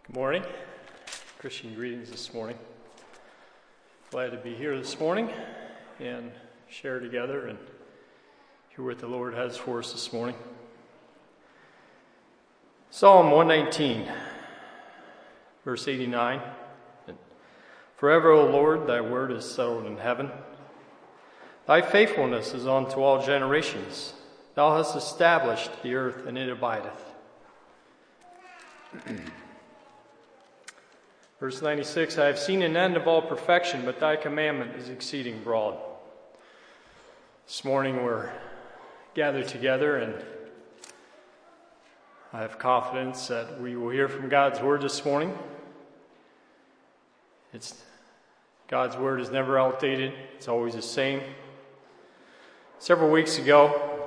Good morning. Christian greetings this morning. Glad to be here this morning and share together and hear what the Lord has for us this morning. Psalm 119, verse 89. Forever, O Lord, thy word is settled in heaven. Thy faithfulness is unto all generations. Thou hast established the earth, and it abideth. Verse 96, I have seen an end of all perfection, but thy commandment is exceeding broad. This morning we're gathered together, and I have confidence that we will hear from God's word this morning. God's word is never outdated. It's always the same. Several weeks ago,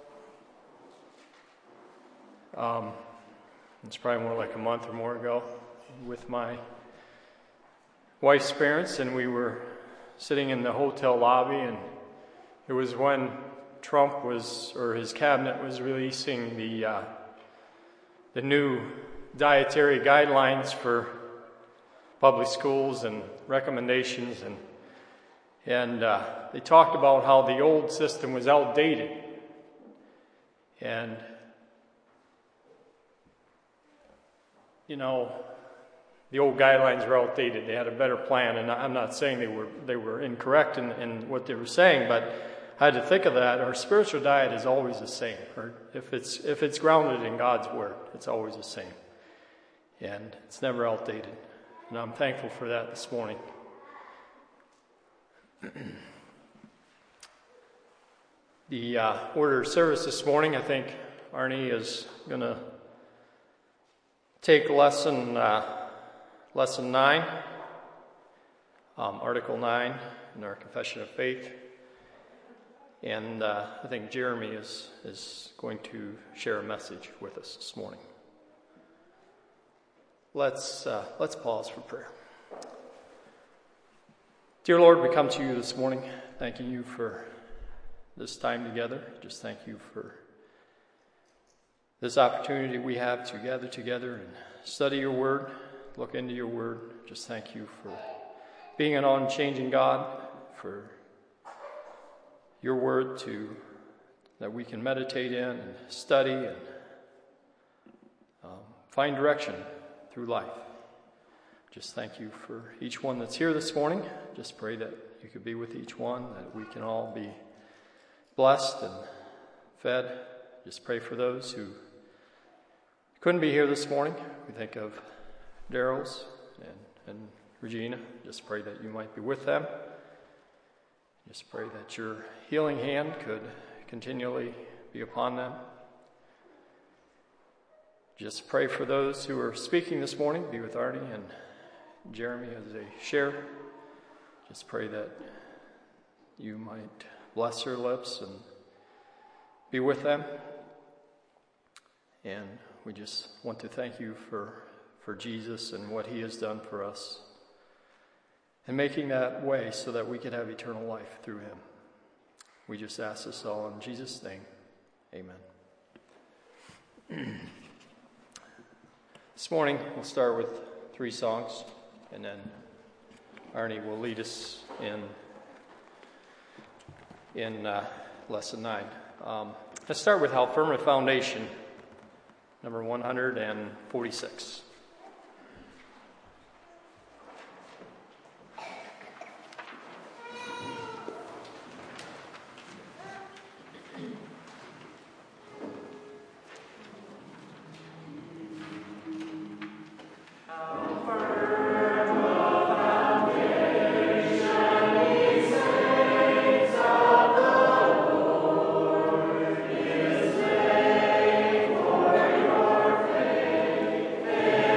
it's probably more like a month or more ago, with my wife's parents, and we were sitting in the hotel lobby, and it was when Trump his cabinet was releasing the new dietary guidelines for public schools and recommendations, and they talked about how the old system was outdated, and the old guidelines were outdated. They had a better plan, and I'm not saying they were incorrect in what they were saying, but I had to think of that. Our spiritual diet is always the same. Or if it's grounded in God's word, it's always the same, and it's never outdated. And I'm thankful for that this morning. The order of service this morning, I think Arnie is going to take lesson 9, Article 9 in our Confession of Faith. And I think Jeremy is going to share a message with us this morning. Let's pause for prayer. Dear Lord, we come to you this morning thanking you for this time together. Just thank you for this opportunity we have to gather together and study your word, look into your word. Just thank you for being an unchanging God, for your word that we can meditate in and study and find direction through life. Just thank you for each one that's here this morning. Just pray that you could be with each one, that we can all be blessed and fed. Just pray for those who couldn't be here this morning. We think of Daryl's and Regina. Just pray that you might be with them. Just pray that your healing hand could continually be upon them. Just pray for those who are speaking this morning. Be with Arnie and Jeremy as they share. Just pray that you might bless their lips and be with them. And we just want to thank you for Jesus and what he has done for us, and making that way so that we can have eternal life through him. We just ask this all in Jesus' name. Amen. This morning we'll start with 3 songs, and then Arnie will lead us in lesson 9. Let's start with How Firm a Foundation, number 146. Faith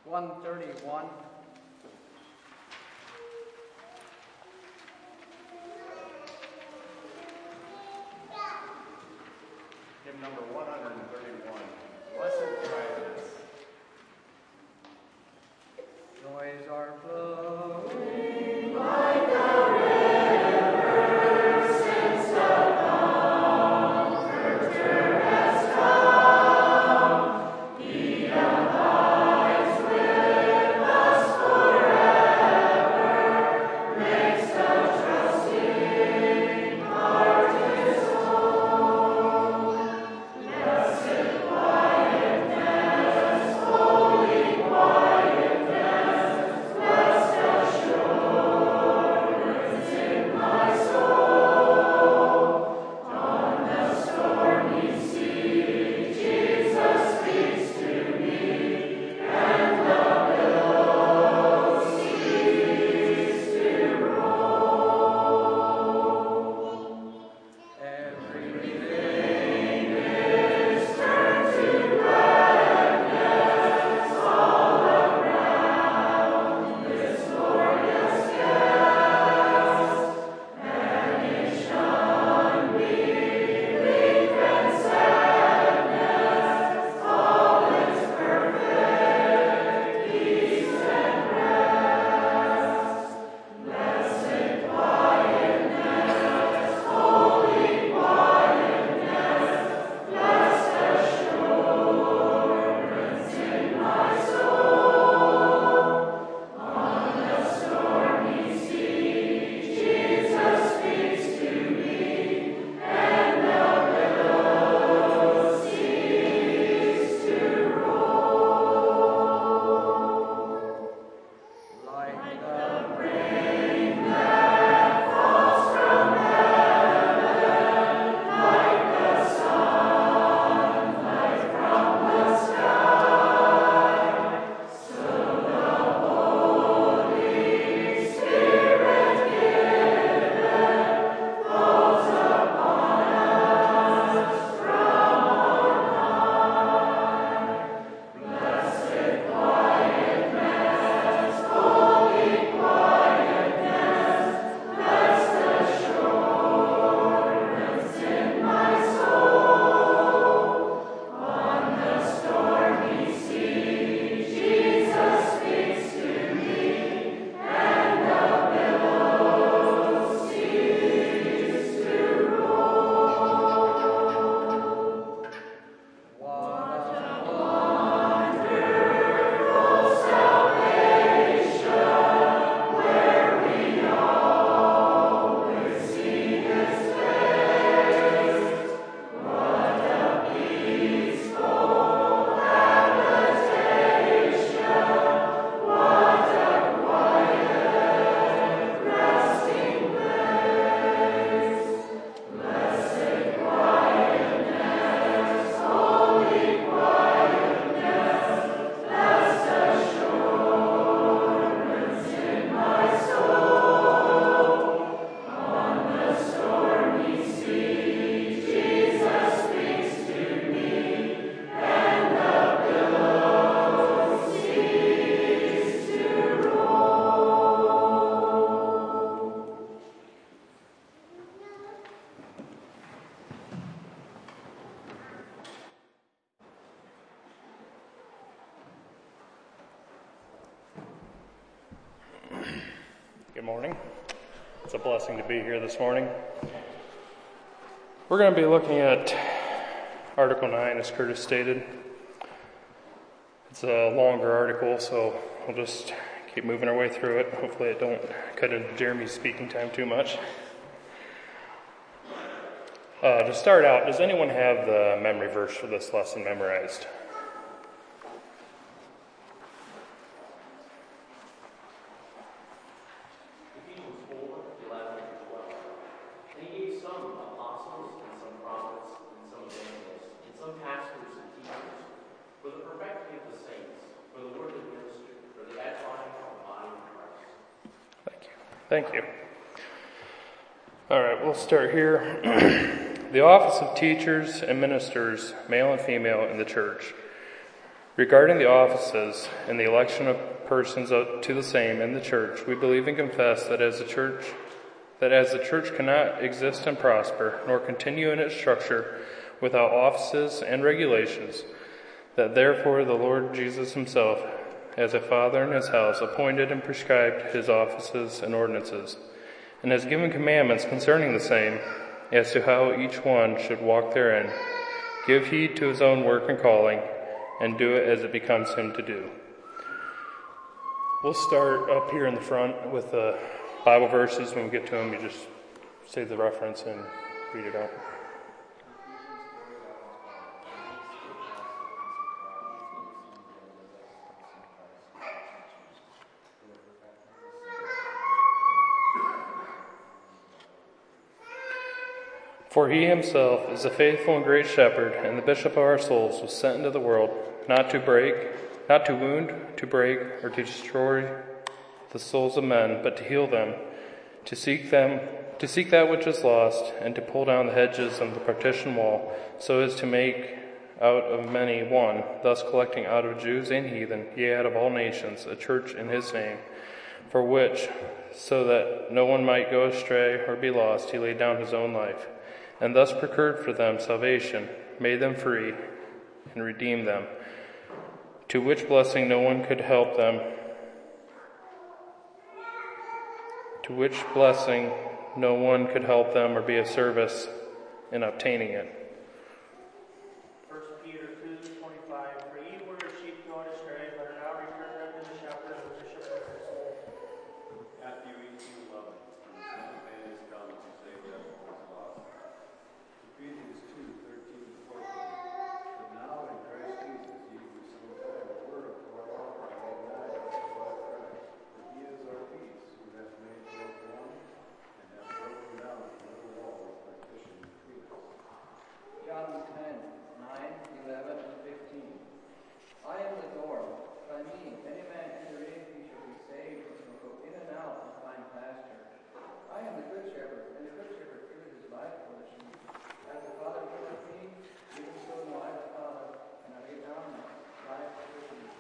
131. Hymn number 131, Blessed Quietness. Joys are flowing. Good morning. It's a blessing to be here this morning. We're going to be looking at Article 9, as Curtis stated. It's a longer article, so we'll just keep moving our way through it. Hopefully it don't cut into Jeremy's speaking time too much. To start out, does anyone have the memory verse for this lesson memorized? Thank you. All right, we'll start here. The office of teachers and ministers, male and female, in the church. Regarding the offices and the election of persons to the same in the church, we believe and confess that as the church cannot exist and prosper, nor continue in its structure without offices and regulations, that therefore the Lord Jesus himself, as a father in his house, appointed and prescribed his offices and ordinances, and has given commandments concerning the same, as to how each one should walk therein. Give heed to his own work and calling, and do it as it becomes him to do. We'll start up here in the front with the Bible verses. When we get to them, you just say the reference and read it out. For he himself is the faithful and great shepherd, and the bishop of our souls, was sent into the world, not to wound, to break, or to destroy the souls of men, but to heal them, to seek that which is lost, and to pull down the hedges of the partition wall, so as to make out of many one, thus collecting out of Jews and heathen, yea, out of all nations, a church in his name, for which, so that no one might go astray or be lost, he laid down his own life, and thus procured for them salvation, made them free, and redeemed them, to which blessing no one could help them, or be of service in obtaining it. 1 Peter 2:25. For ye were as sheep going astray, but are now returned unto the shepherd and bishop of your soul. Matthew 18:11. The Son of Man is come to save them that was lost. Ephesians 2:13-14. But now in Christ Jesus, ye who sometime were afar off are made nigh by the blood of Christ. For he is our peace, who hath made both one, and hath broken down the middle wall of partition between us. John 10:9, 11, and 15. I am the door. By me, if any man enter in, he shall be saved, and shall go in and out and find pasture. I am the good shepherd, and the good shepherd giveth his life for the sheep. As the Father giveth me, even so know I the Father, and I lay down my life for the sheep.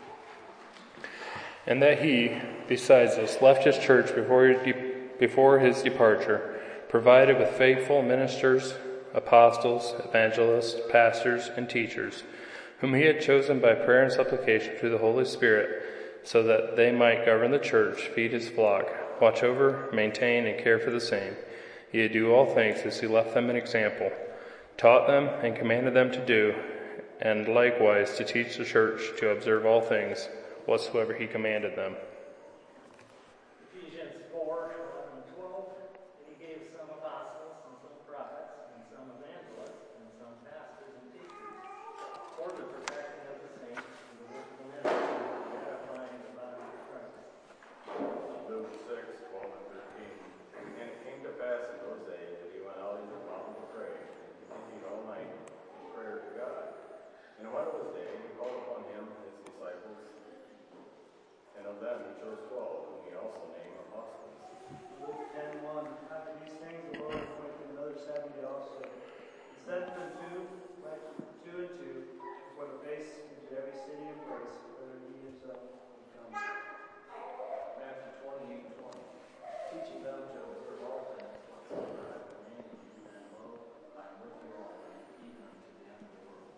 And that he, besides this, left his church before his departure, provided with faithful ministers, apostles, evangelists, pastors, and teachers, whom he had chosen by prayer and supplication through the Holy Spirit, so that they might govern the church, feed his flock, watch over, maintain, and care for the same. He did do all things as he left them an example, taught them, and commanded them to do, and likewise to teach the church to observe all things whatsoever he commanded them. Ephesians 4:11-12, and he gave some apostles, and some prophets, and some evangelists, and some pastors and teachers, for the perfecting of the saints, and the work of the ministry, and edifying the body of Christ. Luke 6:12-13. And it came to pass in those days that he went out into the mountain to pray, and continued all night in prayer to God. And when it was day, he called upon him his disciples, and of them he chose 12, whom he also named apostles. Luke 10:1, after these things the Lord appointed another 70 also. He sent them two and two, before the face into every city and place, whether he himself would come. Matthew 28:20. Teaching them to observe all things whatsoever I have commanded you, and lo, I am with you always, even unto the end of the world.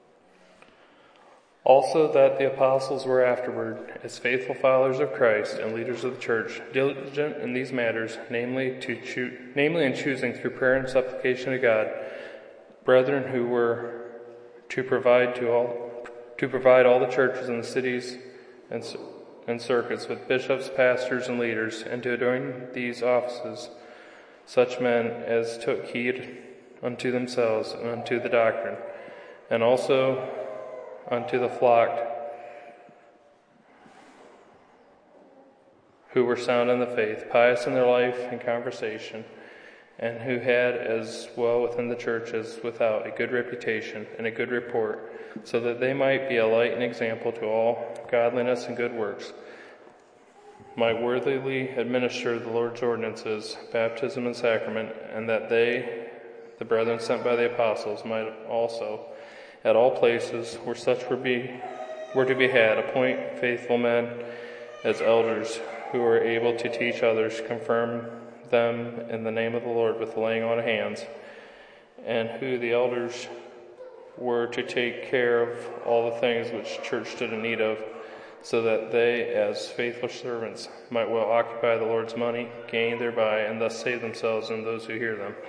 Also that the apostles were afterward, as faithful followers of Christ and leaders of the church, diligent in these matters, namely in choosing through prayer and supplication to God, brethren who were to provide all the churches in the cities and circuits with bishops, pastors, and leaders, and to adorn these offices such men as took heed unto themselves and unto the doctrine, and also unto the flock who were sound in the faith, pious in their life and conversation, and who had as well within the church as without a good reputation and a good report, so that they might be a light and example to all godliness and good works, might worthily administer the Lord's ordinances, baptism and sacrament, and that they, the brethren sent by the apostles, might also, at all places where such were to be had, appoint faithful men as elders who are able to teach others, confirm them in the name of the Lord with the laying on of hands, and who the elders were to take care of all the things which church stood in need of, so that they, as faithful servants, might well occupy the Lord's money, gain thereby, and thus save themselves and those who hear them.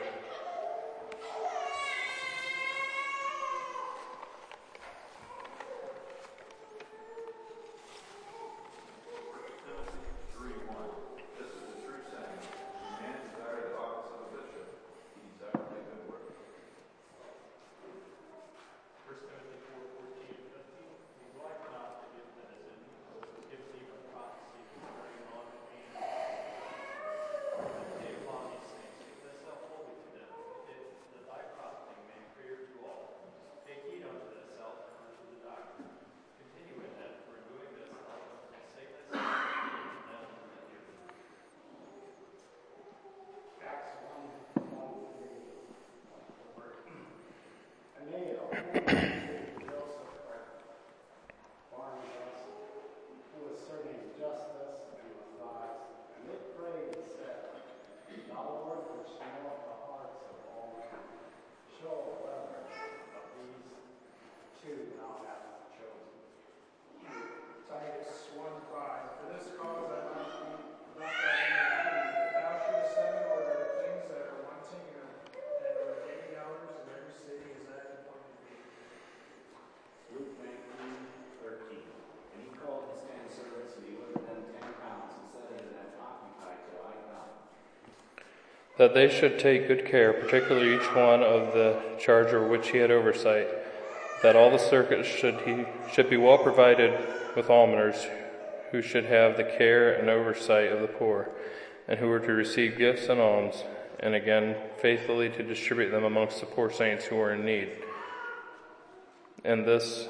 That they should take good care, particularly each one of the charge over which he had oversight, that all the circuits should be well provided with almoners, who should have the care and oversight of the poor, and who were to receive gifts and alms, and again faithfully to distribute them amongst the poor saints who were in need. And this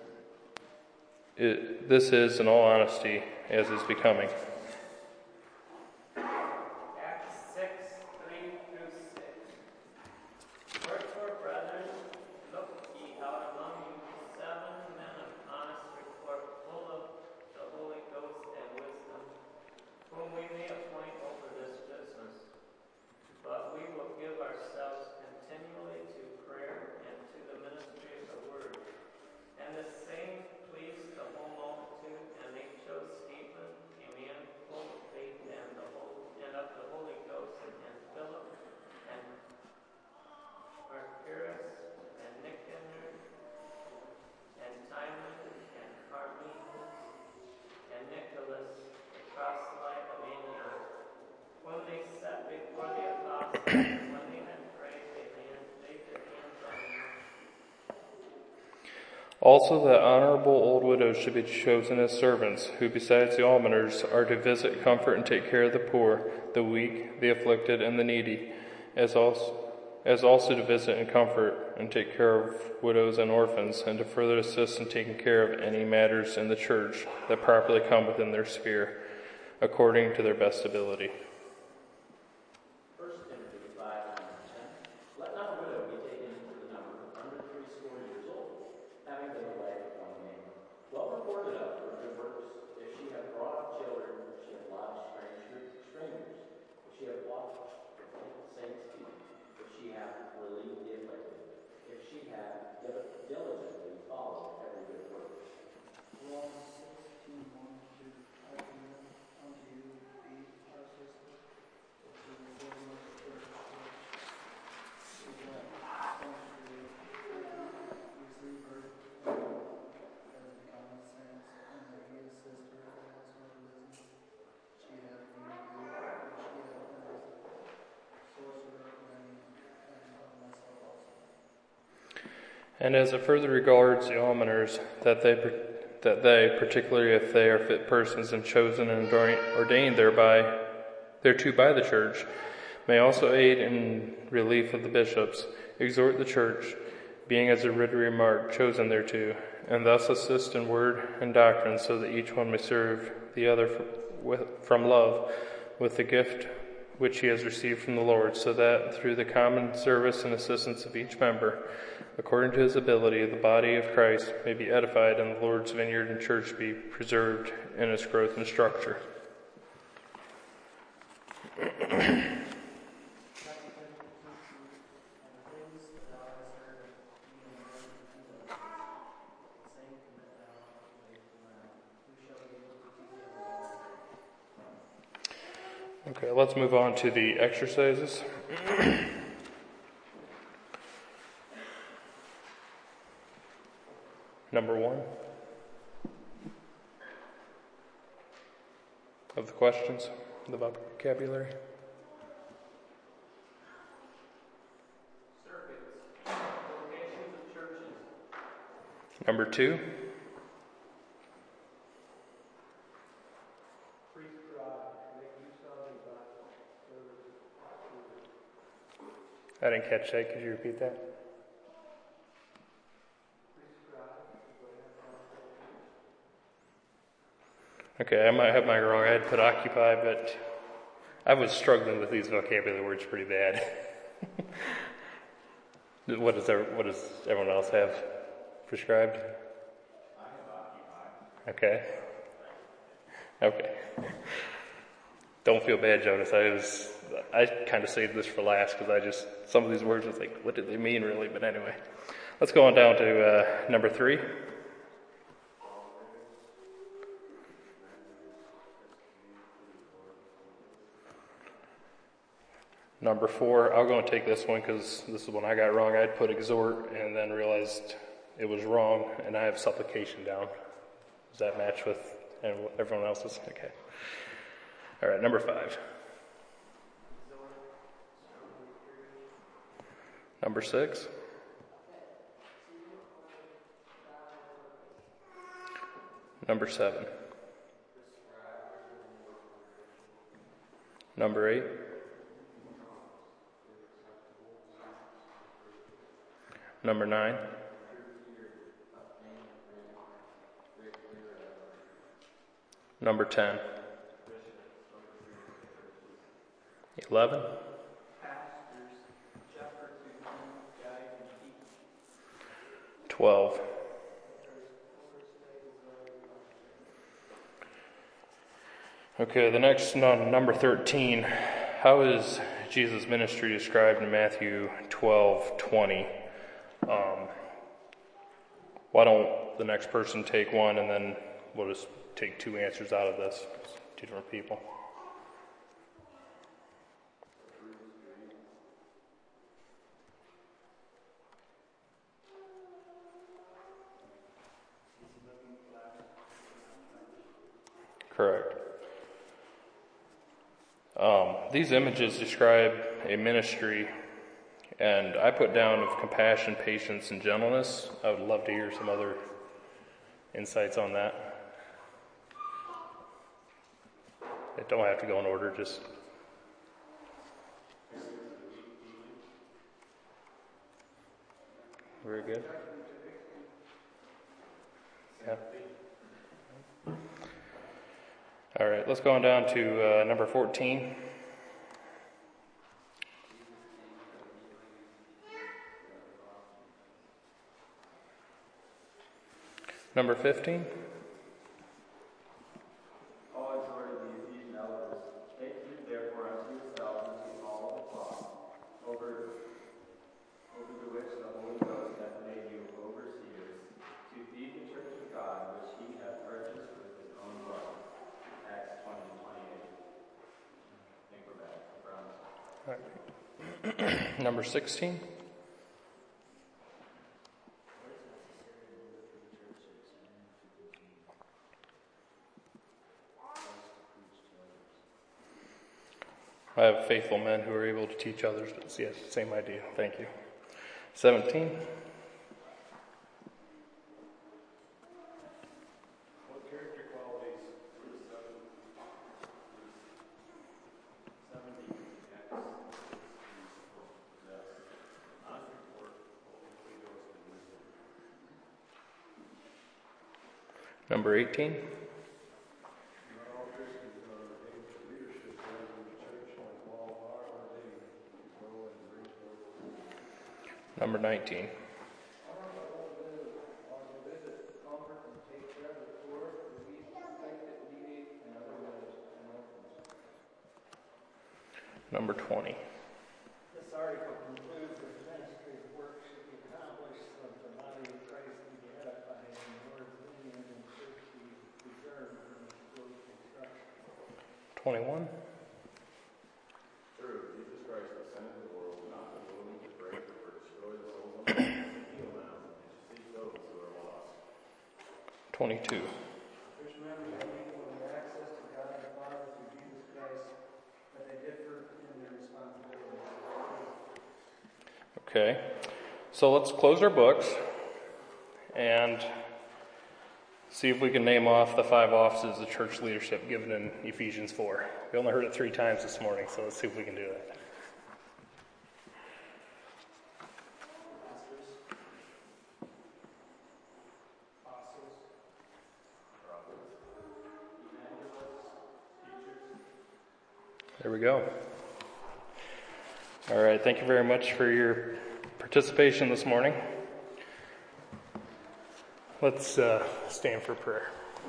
is, in all honesty, as is becoming. Also that honorable old widows should be chosen as servants, who besides the almoners are to visit, comfort, and take care of the poor, the weak, the afflicted, and the needy, as also to visit and comfort and take care of widows and orphans, and to further assist in taking care of any matters in the church that properly come within their sphere, according to their best ability. And as it further regards the almoners, that they, particularly if they are fit persons and chosen and ordained thereto by the church, may also aid in relief of the bishops, exhort the church, being as a written remark chosen thereto, and thus assist in word and doctrine, so that each one may serve the other from love, with the gift which he has received from the Lord, so that through the common service and assistance of each member, according to his ability, the body of Christ may be edified and the Lord's vineyard and church be preserved in its growth and structure. Okay, let's move on to the exercises. Number 1 of the questions, the vocabulary. Circuits. Locations of churches. Number 2. I didn't catch that. Could you repeat that? Okay, I might have mine wrong. I had put occupy, but I was struggling with these vocabulary words pretty bad. What does everyone else have prescribed? I have occupy. Okay. Don't feel bad, Jonas. I kind of saved this for last because some of these words I was like, what did they mean really? But anyway, let's go on down to number 3. Number 4, I'll go and take this one because this is one I got wrong. I'd put exhort and then realized it was wrong, and I have supplication down. Does that match with everyone else's? Okay. All right, number 5. Number 6. Number 7. Number 8. Number 9. Number 10. 11. Pastors, shepherds who come, guide, and teach. 12. Okay, the next number 13. How is Jesus' ministry described in Matthew 12:20? Why don't the next person take one and then we'll just take 2 answers out of this? 2 different people. Correct. These images describe a ministry, and I put down of compassion, patience, and gentleness. I would love to hear some other insights on that. It don't have to go in order, just... Very good. Yeah. All right, let's go on down to number 14. Number 15. Paul exhorted the Ephesian elders, take heed therefore unto yourselves and to all the flock, over the which the Holy Ghost hath made you overseers, to feed the church of God, which he hath purchased with his own blood. Acts 20:28. I think we're back. I promise. All right. Number 16. I have faithful men who are able to teach others, but yes, same idea. Thank you. 17. What character qualities were the 70 acts supposed to possess? Honest report, Holy Ghost, and wisdom. Number 18. Number 19. number 20. This article concludes that the ministry's work should be accomplished so that the body of Christ can be edified and the Lord's vineyard and church be preserved from close destruction. 21. True, Jesus Christ was sent into the world not to wound, to break, or destroy the souls of men, but to heal them and to seek those who are lost. 22. Which members are equal in their access to God the Father through Jesus Christ, but they differ in their responsibilities. Okay, so let's close our books and see if we can name off the 5 offices of church leadership given in Ephesians 4. We only heard it 3 times this morning, so let's see if we can do that. Pastors, apostles, prophets, evangelists, teachers. There we go. All right, thank you very much for your participation this morning. Let's stand for prayer.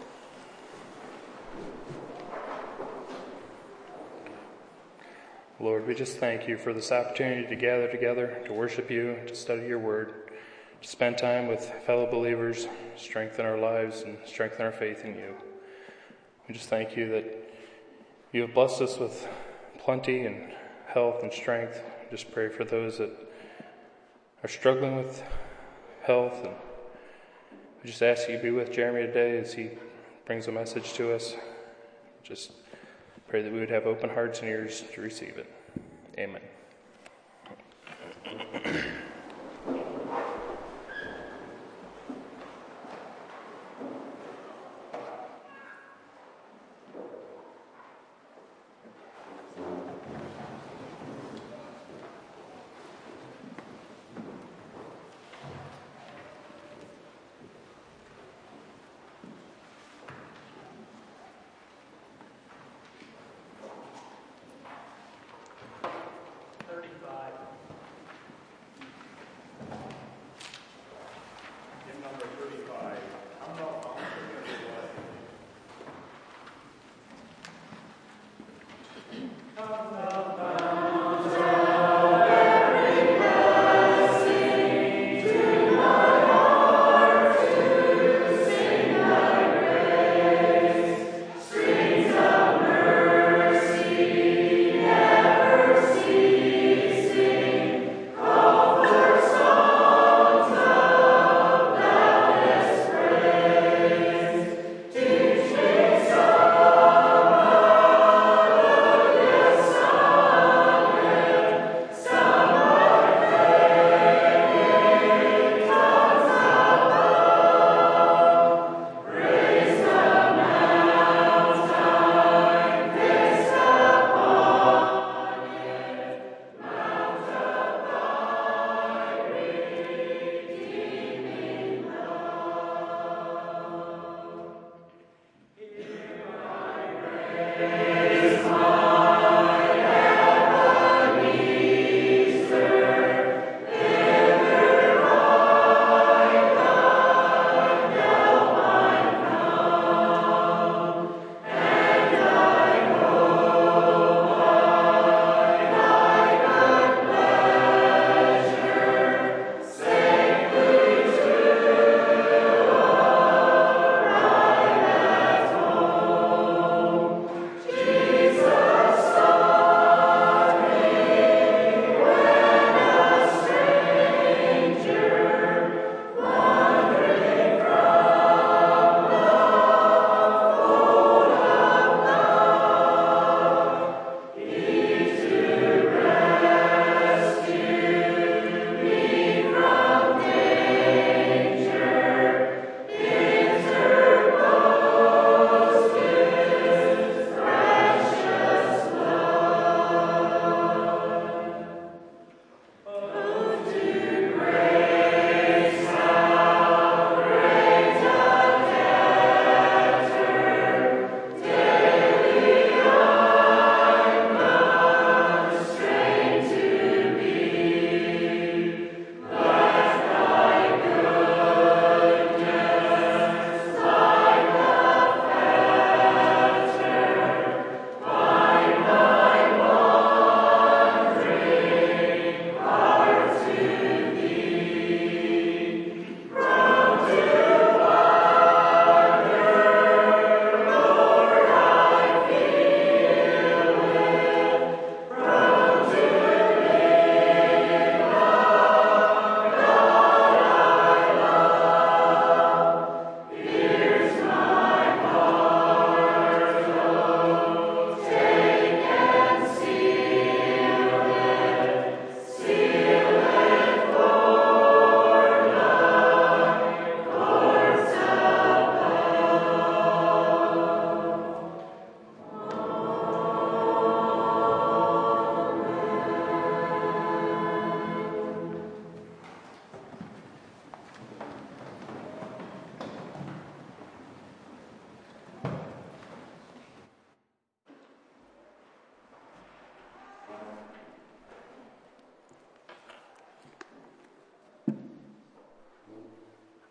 Lord, we just thank you for this opportunity to gather together, to worship you, to study your word, to spend time with fellow believers, strengthen our lives and strengthen our faith in you. We just thank you that you have blessed us with plenty and health and strength. Just pray for those that are struggling with health, and we just ask you to be with Jeremy today as he brings a message to us. Just pray that we would have open hearts and ears to receive it. Amen.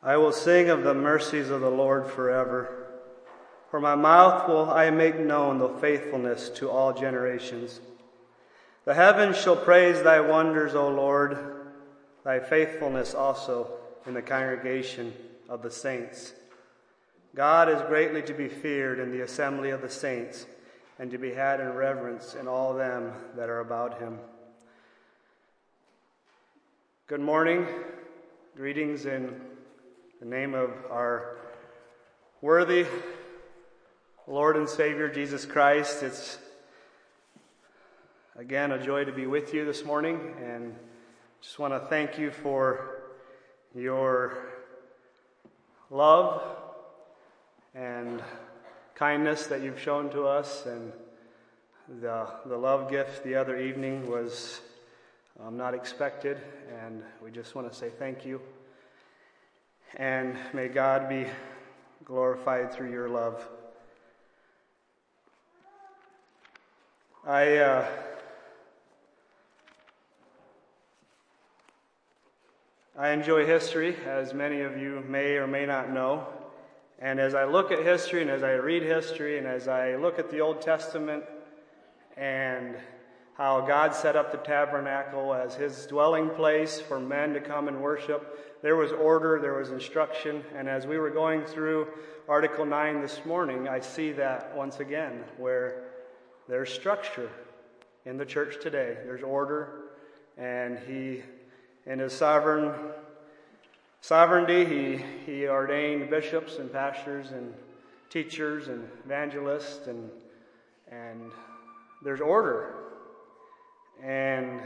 I will sing of the mercies of the Lord forever. For my mouth will I make known the faithfulness to all generations. The heavens shall praise thy wonders, O Lord, thy faithfulness also in the congregation of the saints. God is greatly to be feared in the assembly of the saints, and to be had in reverence in all them that are about him. Good morning. Greetings in the name of our worthy Lord and Savior, Jesus Christ. It's again a joy to be with you this morning, and just want to thank you for your love and kindness that you've shown to us. And the love gift the other evening was not expected, and we just want to say thank you. And may God be glorified through your love. I enjoy history, as many of you may or may not know. And as I look at history, and as I read history, and as I look at the Old Testament, and how God set up the tabernacle as his dwelling place for men to come and worship, there was order, there was instruction. And as we were going through Article 9 this morning, I see that once again, where there's structure in the church today. There's order, and he, in his sovereignty, he ordained bishops and pastors and teachers and evangelists, and there's order. And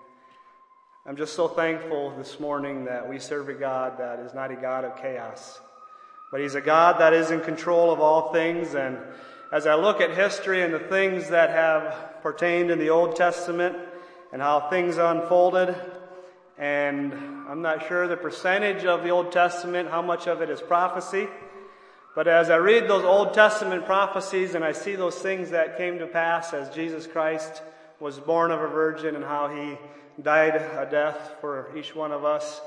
I'm just so thankful this morning that we serve a God that is not a God of chaos, but he's a God that is in control of all things. And as I look at history and the things that have pertained in the Old Testament and how things unfolded, and I'm not sure the percentage of the Old Testament, how much of it is prophecy, but as I read those Old Testament prophecies and I see those things that came to pass as Jesus Christ was born of a virgin and how he died a death for each one of us,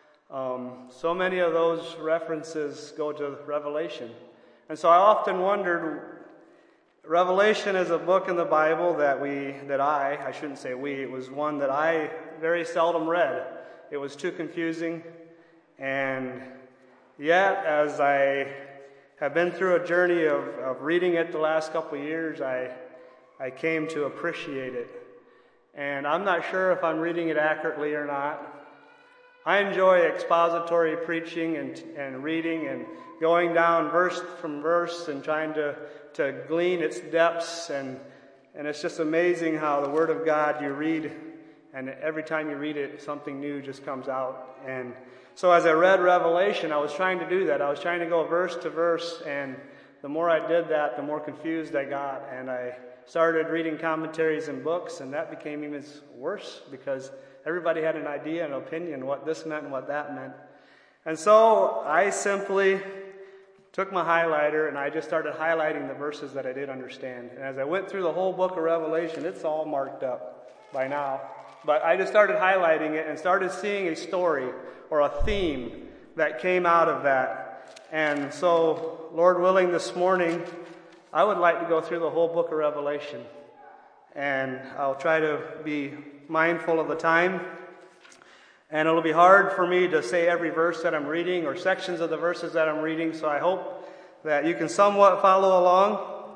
so many of those references go to Revelation. And so I often wondered, Revelation is a book in the Bible that I shouldn't say we, it was one that I very seldom read. It was too confusing. And yet, as I have been through a journey of reading it the last couple of years, I came to appreciate it. And I'm not sure if I'm reading it accurately or not. I enjoy expository preaching and reading and going down verse from verse and trying to glean its depths. And it's just amazing how the Word of God you read, and every time you read it, something new just comes out. And so as I read Revelation, I was trying to do that. I was trying to go verse to verse, and the more I did that, the more confused I got. And I started reading commentaries and books, and that became even worse because everybody had an idea and opinion what this meant and what that meant. And so I simply took my highlighter and I just started highlighting the verses that I did understand. And as I went through the whole book of Revelation, it's all marked up by now. But I just started highlighting it and started seeing a story or a theme that came out of that. And so, Lord willing, this morning, I would like to go through the whole book of Revelation. And I'll try to be mindful of the time. And it'll be hard for me to say every verse that I'm reading or sections of the verses that I'm reading, so I hope that you can somewhat follow along.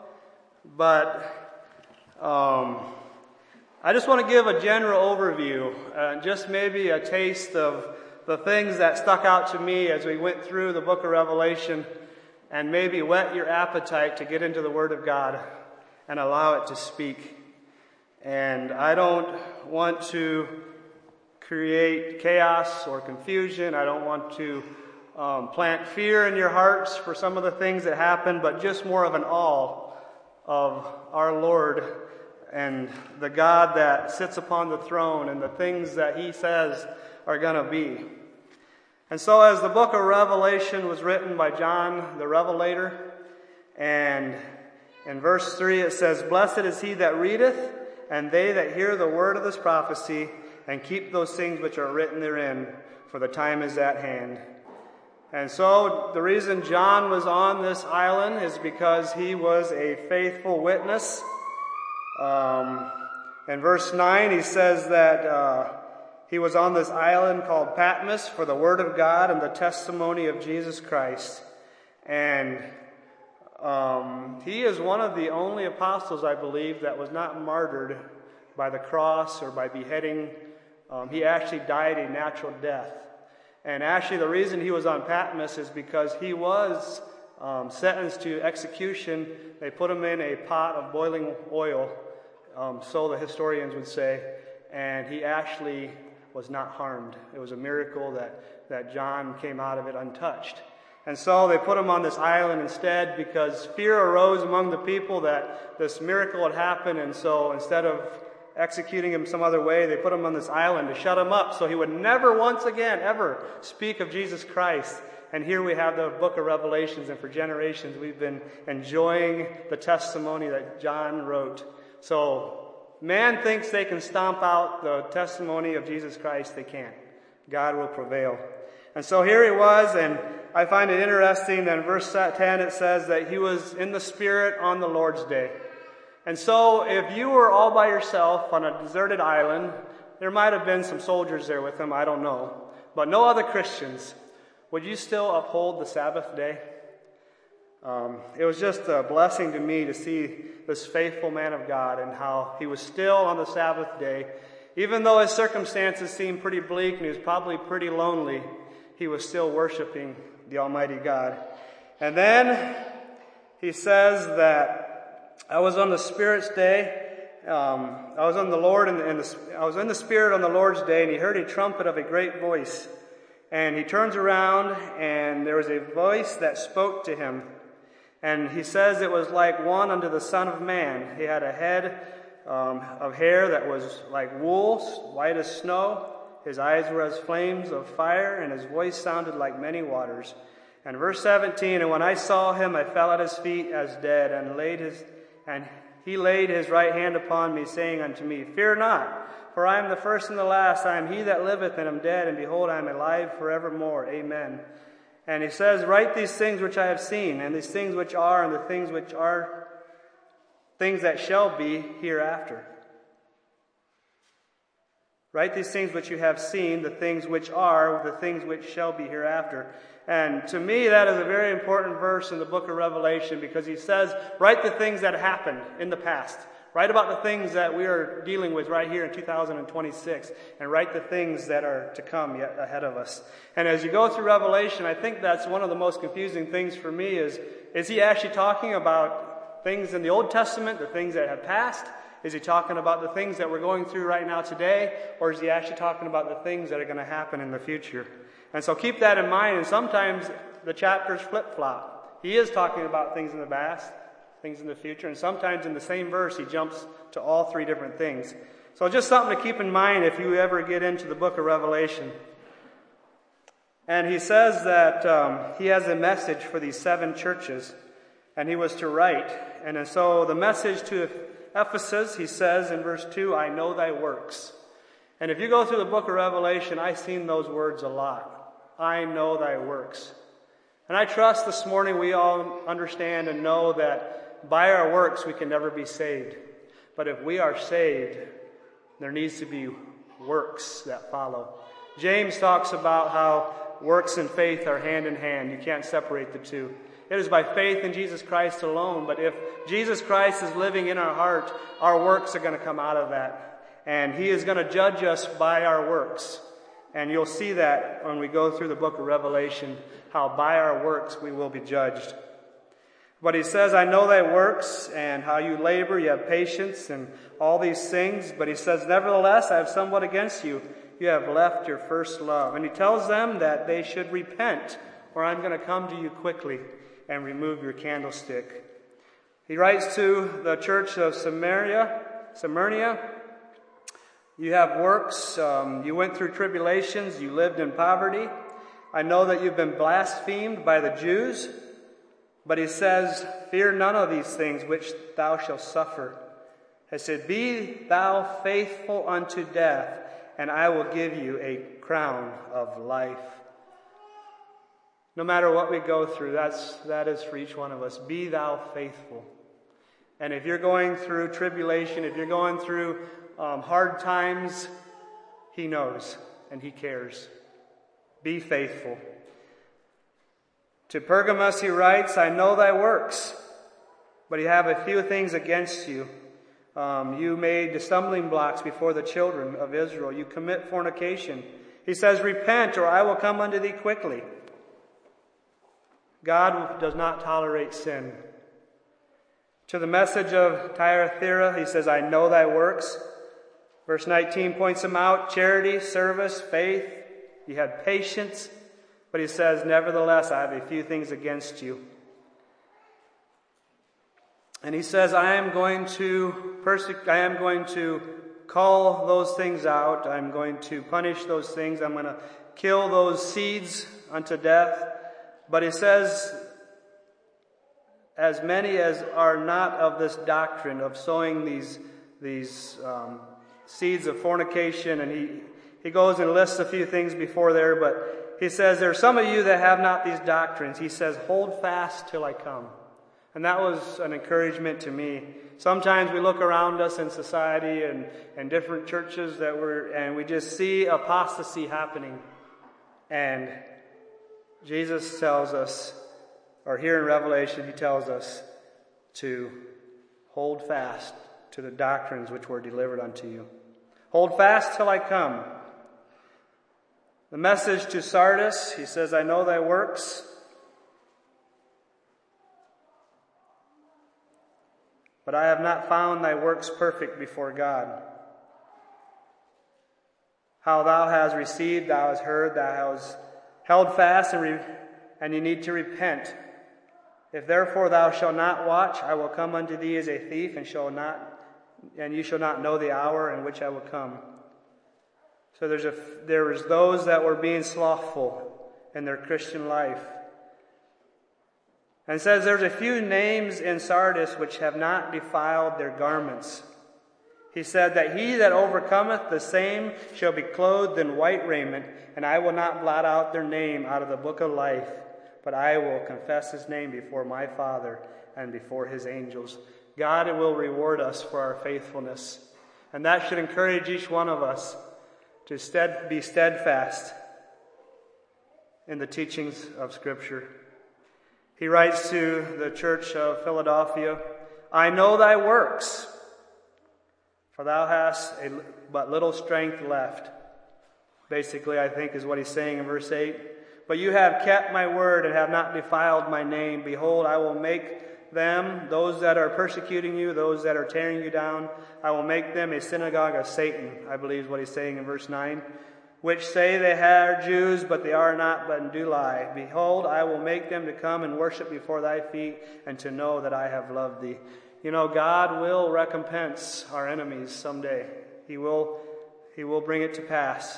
But I just want to give a general overview, just maybe a taste of the things that stuck out to me as we went through the book of Revelation, and maybe whet your appetite to get into the Word of God and allow it to speak. And I don't want to create chaos or confusion. I don't want to plant fear in your hearts for some of the things that happen, but just more of an awe of our Lord and the God that sits upon the throne and the things that he says are going to be. And so as the book of Revelation was written by John the Revelator, and in verse 3 it says, "Blessed is he that readeth, and they that hear the word of this prophecy, and keep those things which are written therein, for the time is at hand. And so the reason John was on this island is because he was a faithful witness. In verse 9, he says that he was on this island called Patmos for the Word of God and the testimony of Jesus Christ. And he is one of the only apostles, I believe, that was not martyred by the cross or by beheading. He actually died a natural death. And actually the reason he was on Patmos is because he was sentenced to execution. They put him in a pot of boiling oil, so the historians would say, and he actually was not harmed. It was a miracle that John came out of it untouched. And so they put him on this island instead because fear arose among the people that this miracle had happened, and so instead of executing him some other way, they put him on this island to shut him up so he would never once again ever speak of Jesus Christ. And here we have the book of Revelations, and for generations we've been enjoying the testimony that John wrote. So man thinks they can stomp out the testimony of Jesus Christ. They can't. God will prevail. And so here he was, and I find it interesting that in verse 10 it says that he was in the Spirit on the Lord's day. And so if you were all by yourself on a deserted island, there might have been some soldiers there with him, I don't know, but no other Christians, would you still uphold the Sabbath day? It was just a blessing to me to see this faithful man of God and how he was still on the Sabbath day. Even though his circumstances seemed pretty bleak and he was probably pretty lonely, he was still worshiping the Almighty God. And then he says that I was on the Spirit's day. I was on the Lord, I was in the Spirit on the Lord's day, and he heard a trumpet of a great voice. And he turns around, and there was a voice that spoke to him. And he says it was like one unto the Son of Man. He had a head of hair that was like wool, white as snow. His eyes were as flames of fire, and his voice sounded like many waters. And verse 17, and when I saw him, I fell at his feet as dead, and he laid his right hand upon me, saying unto me, Fear not, for I am the first and the last. I am he that liveth and am dead, and behold, I am alive forevermore. Amen. And he says, Write these things which I have seen, and these things which are, and the things which are, things that shall be hereafter. Write these things which you have seen, the things which are, the things which shall be hereafter. And to me, that is a very important verse in the book of Revelation, because he says, write the things that happened in the past. Write about the things that we are dealing with right here in 2026, and write the things that are to come yet ahead of us. And as you go through Revelation, I think that's one of the most confusing things for me is he actually talking about things in the Old Testament, the things that have passed? Is he talking about the things that we're going through right now today? Or is he actually talking about the things that are going to happen in the future? And so keep that in mind. And sometimes the chapters flip-flop. He is talking about things in the past, things in the future. And sometimes in the same verse, he jumps to all three different things. So just something to keep in mind if you ever get into the book of Revelation. And he says that he has a message for these 7 churches. And he was to write. And so the message to Ephesus, he says in verse 2, I know thy works. And if you go through the book of Revelation, I've seen those words a lot. I know thy works. And I trust this morning we all understand and know that by our works we can never be saved. But if we are saved, there needs to be works that follow. James talks about how works and faith are hand in hand. You can't separate the two. It is by faith in Jesus Christ alone. But if Jesus Christ is living in our heart, our works are going to come out of that. And he is going to judge us by our works. And you'll see that when we go through the book of Revelation, how by our works we will be judged. But he says, I know thy works, and how you labor, you have patience, and all these things. But he says, nevertheless, I have somewhat against you. You have left your first love. And he tells them that they should repent, or I'm going to come to you quickly and remove your candlestick. He writes to the church of Smyrna, you have works, you went through tribulations, you lived in poverty. I know that you've been blasphemed by the Jews. But he says, fear none of these things which thou shalt suffer. He said, be thou faithful unto death, and I will give you a crown of life. No matter what we go through, that is for each one of us. Be thou faithful. And if you're going through tribulation, if you're going through hard times, He knows and He cares. Be faithful. To Pergamos he writes, I know thy works, but I have a few things against you. You made the stumbling blocks before the children of Israel. You commit fornication. He says, repent, or I will come unto thee quickly. God does not tolerate sin. To the message of Thyatira, he says, I know thy works. Verse 19 points him out. Charity, service, faith. You had patience. But he says, nevertheless, I have a few things against you. And he says, I am going to call those things out. I'm going to punish those things. I'm going to kill those seeds unto death. But he says, as many as are not of this doctrine of sowing these seeds of fornication, and he goes and lists a few things before there, but he says, there are some of you that have not these doctrines. He says, hold fast till I come. And that was an encouragement to me. Sometimes we look around us in society and different churches and we just see apostasy happening. And Jesus tells us, or here in Revelation, he tells us to hold fast to the doctrines which were delivered unto you. Hold fast till I come. The message to Sardis, he says, I know thy works, but I have not found thy works perfect before God. How thou hast received, thou hast heard, thou hast held fast, and you need to repent. If therefore thou shalt not watch, I will come unto thee as a thief, and you shall not know the hour in which I will come. So there was those that were being slothful in their Christian life. And it says there's a few names in Sardis which have not defiled their garments. He said that he that overcometh, the same shall be clothed in white raiment, and I will not blot out their name out of the book of life, but I will confess his name before my Father and before his angels. God will reward us for our faithfulness. And that should encourage each one of us to be steadfast in the teachings of Scripture. He writes to the church of Philadelphia, I know thy works, for thou hast but little strength left. Basically, I think is what he's saying in verse 8. But you have kept my word and have not defiled my name. Behold, I will make them, those that are persecuting you, those that are tearing you down, I will make them a synagogue of Satan, I believe is what he's saying in verse 9. Which say they are Jews, but they are not, but do lie. Behold, I will make them to come and worship before thy feet, and to know that I have loved thee. You know, God will recompense our enemies someday. He will bring it to pass.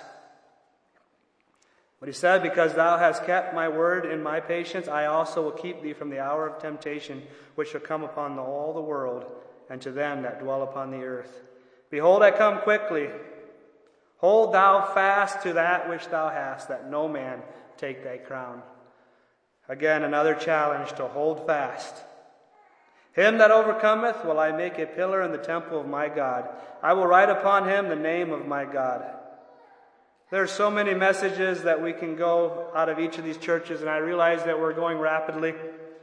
But he said, because thou hast kept my word in my patience, I also will keep thee from the hour of temptation, which shall come upon all the world, and to them that dwell upon the earth. Behold, I come quickly. Hold thou fast to that which thou hast, that no man take thy crown. Again, another challenge to hold fast. Him that overcometh will I make a pillar in the temple of my God. I will write upon him the name of my God. There are so many messages that we can go out of each of these churches, and I realize that we're going rapidly.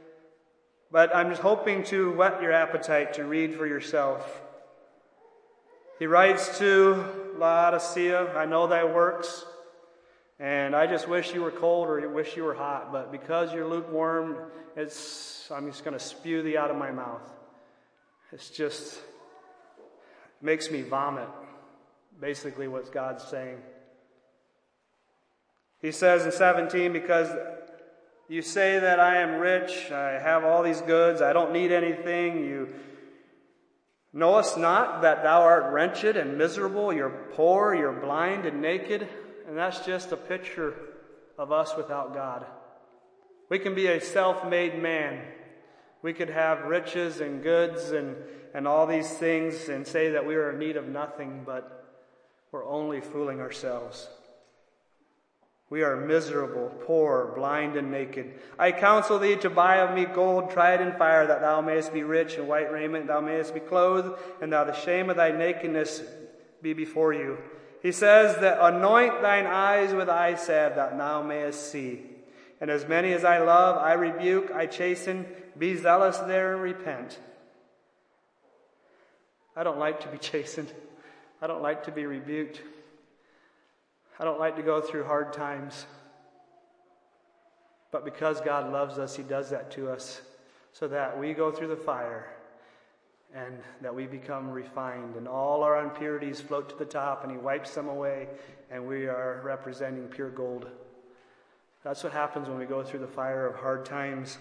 But I'm just hoping to whet your appetite to read for yourself. He writes to Laodicea, I know thy works, and I just wish you were cold or wish you were hot, but because you're lukewarm, I'm just going to spew thee out of my mouth. It's just makes me vomit, basically what God's saying. He says in 17, because you say that I am rich, I have all these goods, I don't need anything, you knowest not that thou art wretched and miserable, you're poor, you're blind and naked. And that's just a picture of us without God. We can be a self-made man. We could have riches and goods and all these things and say that we are in need of nothing, but we're only fooling ourselves. We are miserable, poor, blind, and naked. I counsel thee to buy of me gold tried in fire, that thou mayest be rich, and white raiment, thou mayest be clothed, and thou the shame of thy nakedness be before you. He says that anoint thine eyes with eye salve, that thou mayest see. And as many as I love, I rebuke, I chasten. Be zealous there and repent. I don't like to be chastened. I don't like to be rebuked. I don't like to go through hard times. But because God loves us, He does that to us so that we go through the fire and that we become refined and all our impurities float to the top and He wipes them away and we are representing pure gold. That's what happens when we go through the fire of hard times.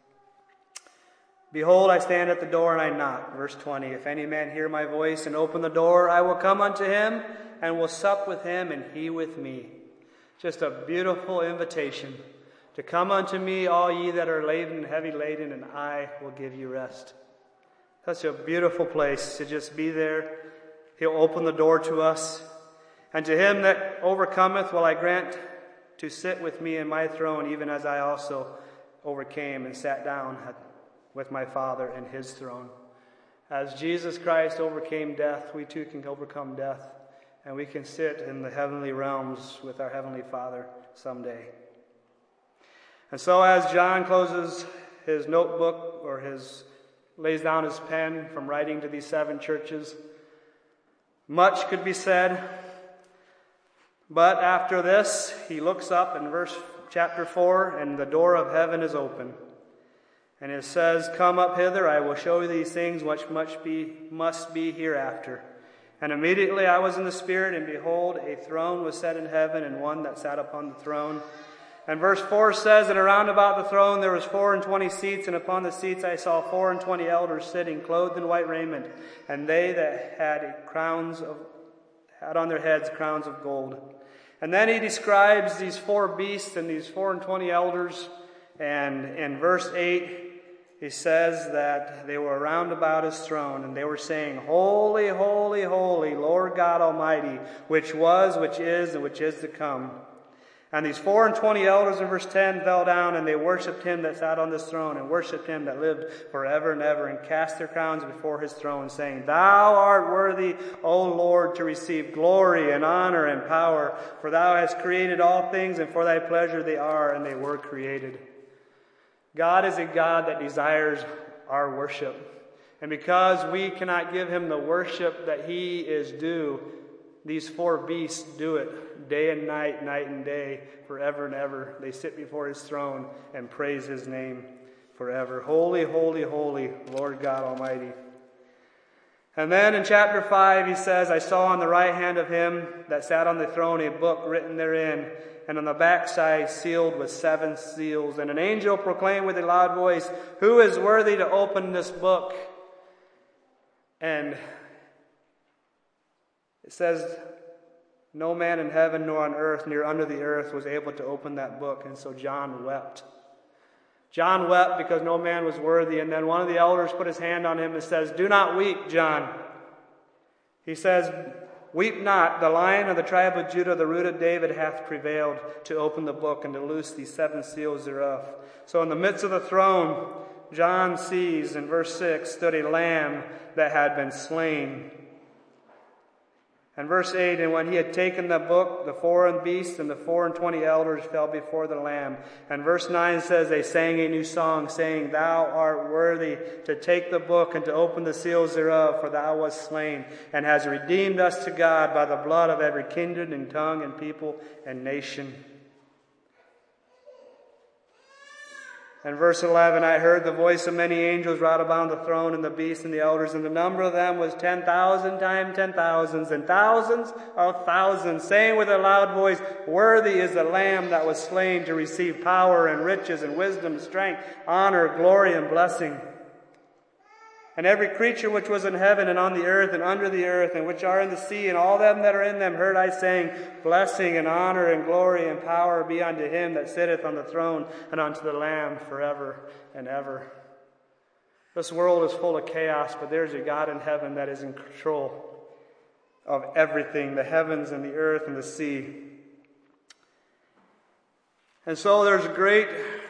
Behold, I stand at the door and I knock. Verse 20, if any man hear my voice and open the door, I will come unto him and will sup with him and he with me. Just a beautiful invitation to come unto me, all ye that are laden and heavy laden, and I will give you rest. Such a beautiful place to just be there. He'll open the door to us. And to him that overcometh will I grant to sit with me in my throne, even as I also overcame and sat down with my Father in His throne. As Jesus Christ overcame death, we too can overcome death. And we can sit in the heavenly realms with our Heavenly Father someday. And so as John closes his notebook or lays down his pen from writing to these 7 churches, much could be said. But after this, he looks up in chapter 4, and the door of heaven is open. And it says, come up hither, I will show you these things which must be hereafter. And immediately I was in the Spirit, and behold, a throne was set in heaven, and one that sat upon the throne. And verse 4 says that around about the throne there was 24 seats, and upon the seats I saw 24 elders sitting, clothed in white raiment, and they that had on their heads crowns of gold. And then he describes these 4 beasts and these 24 elders, and in verse 8 he says that they were round about his throne, and they were saying, Holy, holy, holy, Lord God Almighty, which was, which is, and which is to come. And these 24 elders in verse 10 fell down, and they worshipped him that sat on this throne, and worshipped him that lived forever and ever, and cast their crowns before his throne, saying, Thou art worthy, O Lord, to receive glory and honor and power, for thou hast created all things, and for thy pleasure they are, and they were created. God is a God that desires our worship. And because we cannot give him the worship that he is due, these 4 beasts do it day and night, night and day, forever and ever. They sit before his throne and praise his name forever. Holy, holy, holy, Lord God Almighty. And then in chapter 5 he says, I saw on the right hand of him that sat on the throne a book written therein, and on the backside sealed with 7 seals. And an angel proclaimed with a loud voice, Who is worthy to open this book? And it says, no man in heaven nor on earth, nor under the earth, was able to open that book. And so John wept. John wept because no man was worthy. And then one of the elders put his hand on him and says, Do not weep, John. He says, Weep not, the Lion of the tribe of Judah, the root of David, hath prevailed to open the book and to loose these 7 seals thereof. So in the midst of the throne, John sees, in verse 6, stood a lamb that had been slain. And verse 8, and when he had taken the book, the 4 beasts and the 24 elders fell before the Lamb. And verse 9 says, they sang a new song, saying, Thou art worthy to take the book and to open the seals thereof, for thou wast slain, and hast redeemed us to God by the blood of every kindred and tongue and people and nation. And verse 11, I heard the voice of many angels round about the throne and the beast and the elders, and the number of them was 10,000 times 10,000s, and thousands of thousands, saying with a loud voice, Worthy is the Lamb that was slain to receive power and riches and wisdom, strength, honor, glory, and blessing. And every creature which was in heaven and on the earth and under the earth and which are in the sea and all them that are in them heard I saying, Blessing and honor and glory and power be unto him that sitteth on the throne and unto the Lamb forever and ever. This world is full of chaos, but there's a God in heaven that is in control of everything, the heavens and the earth and the sea. And so there's great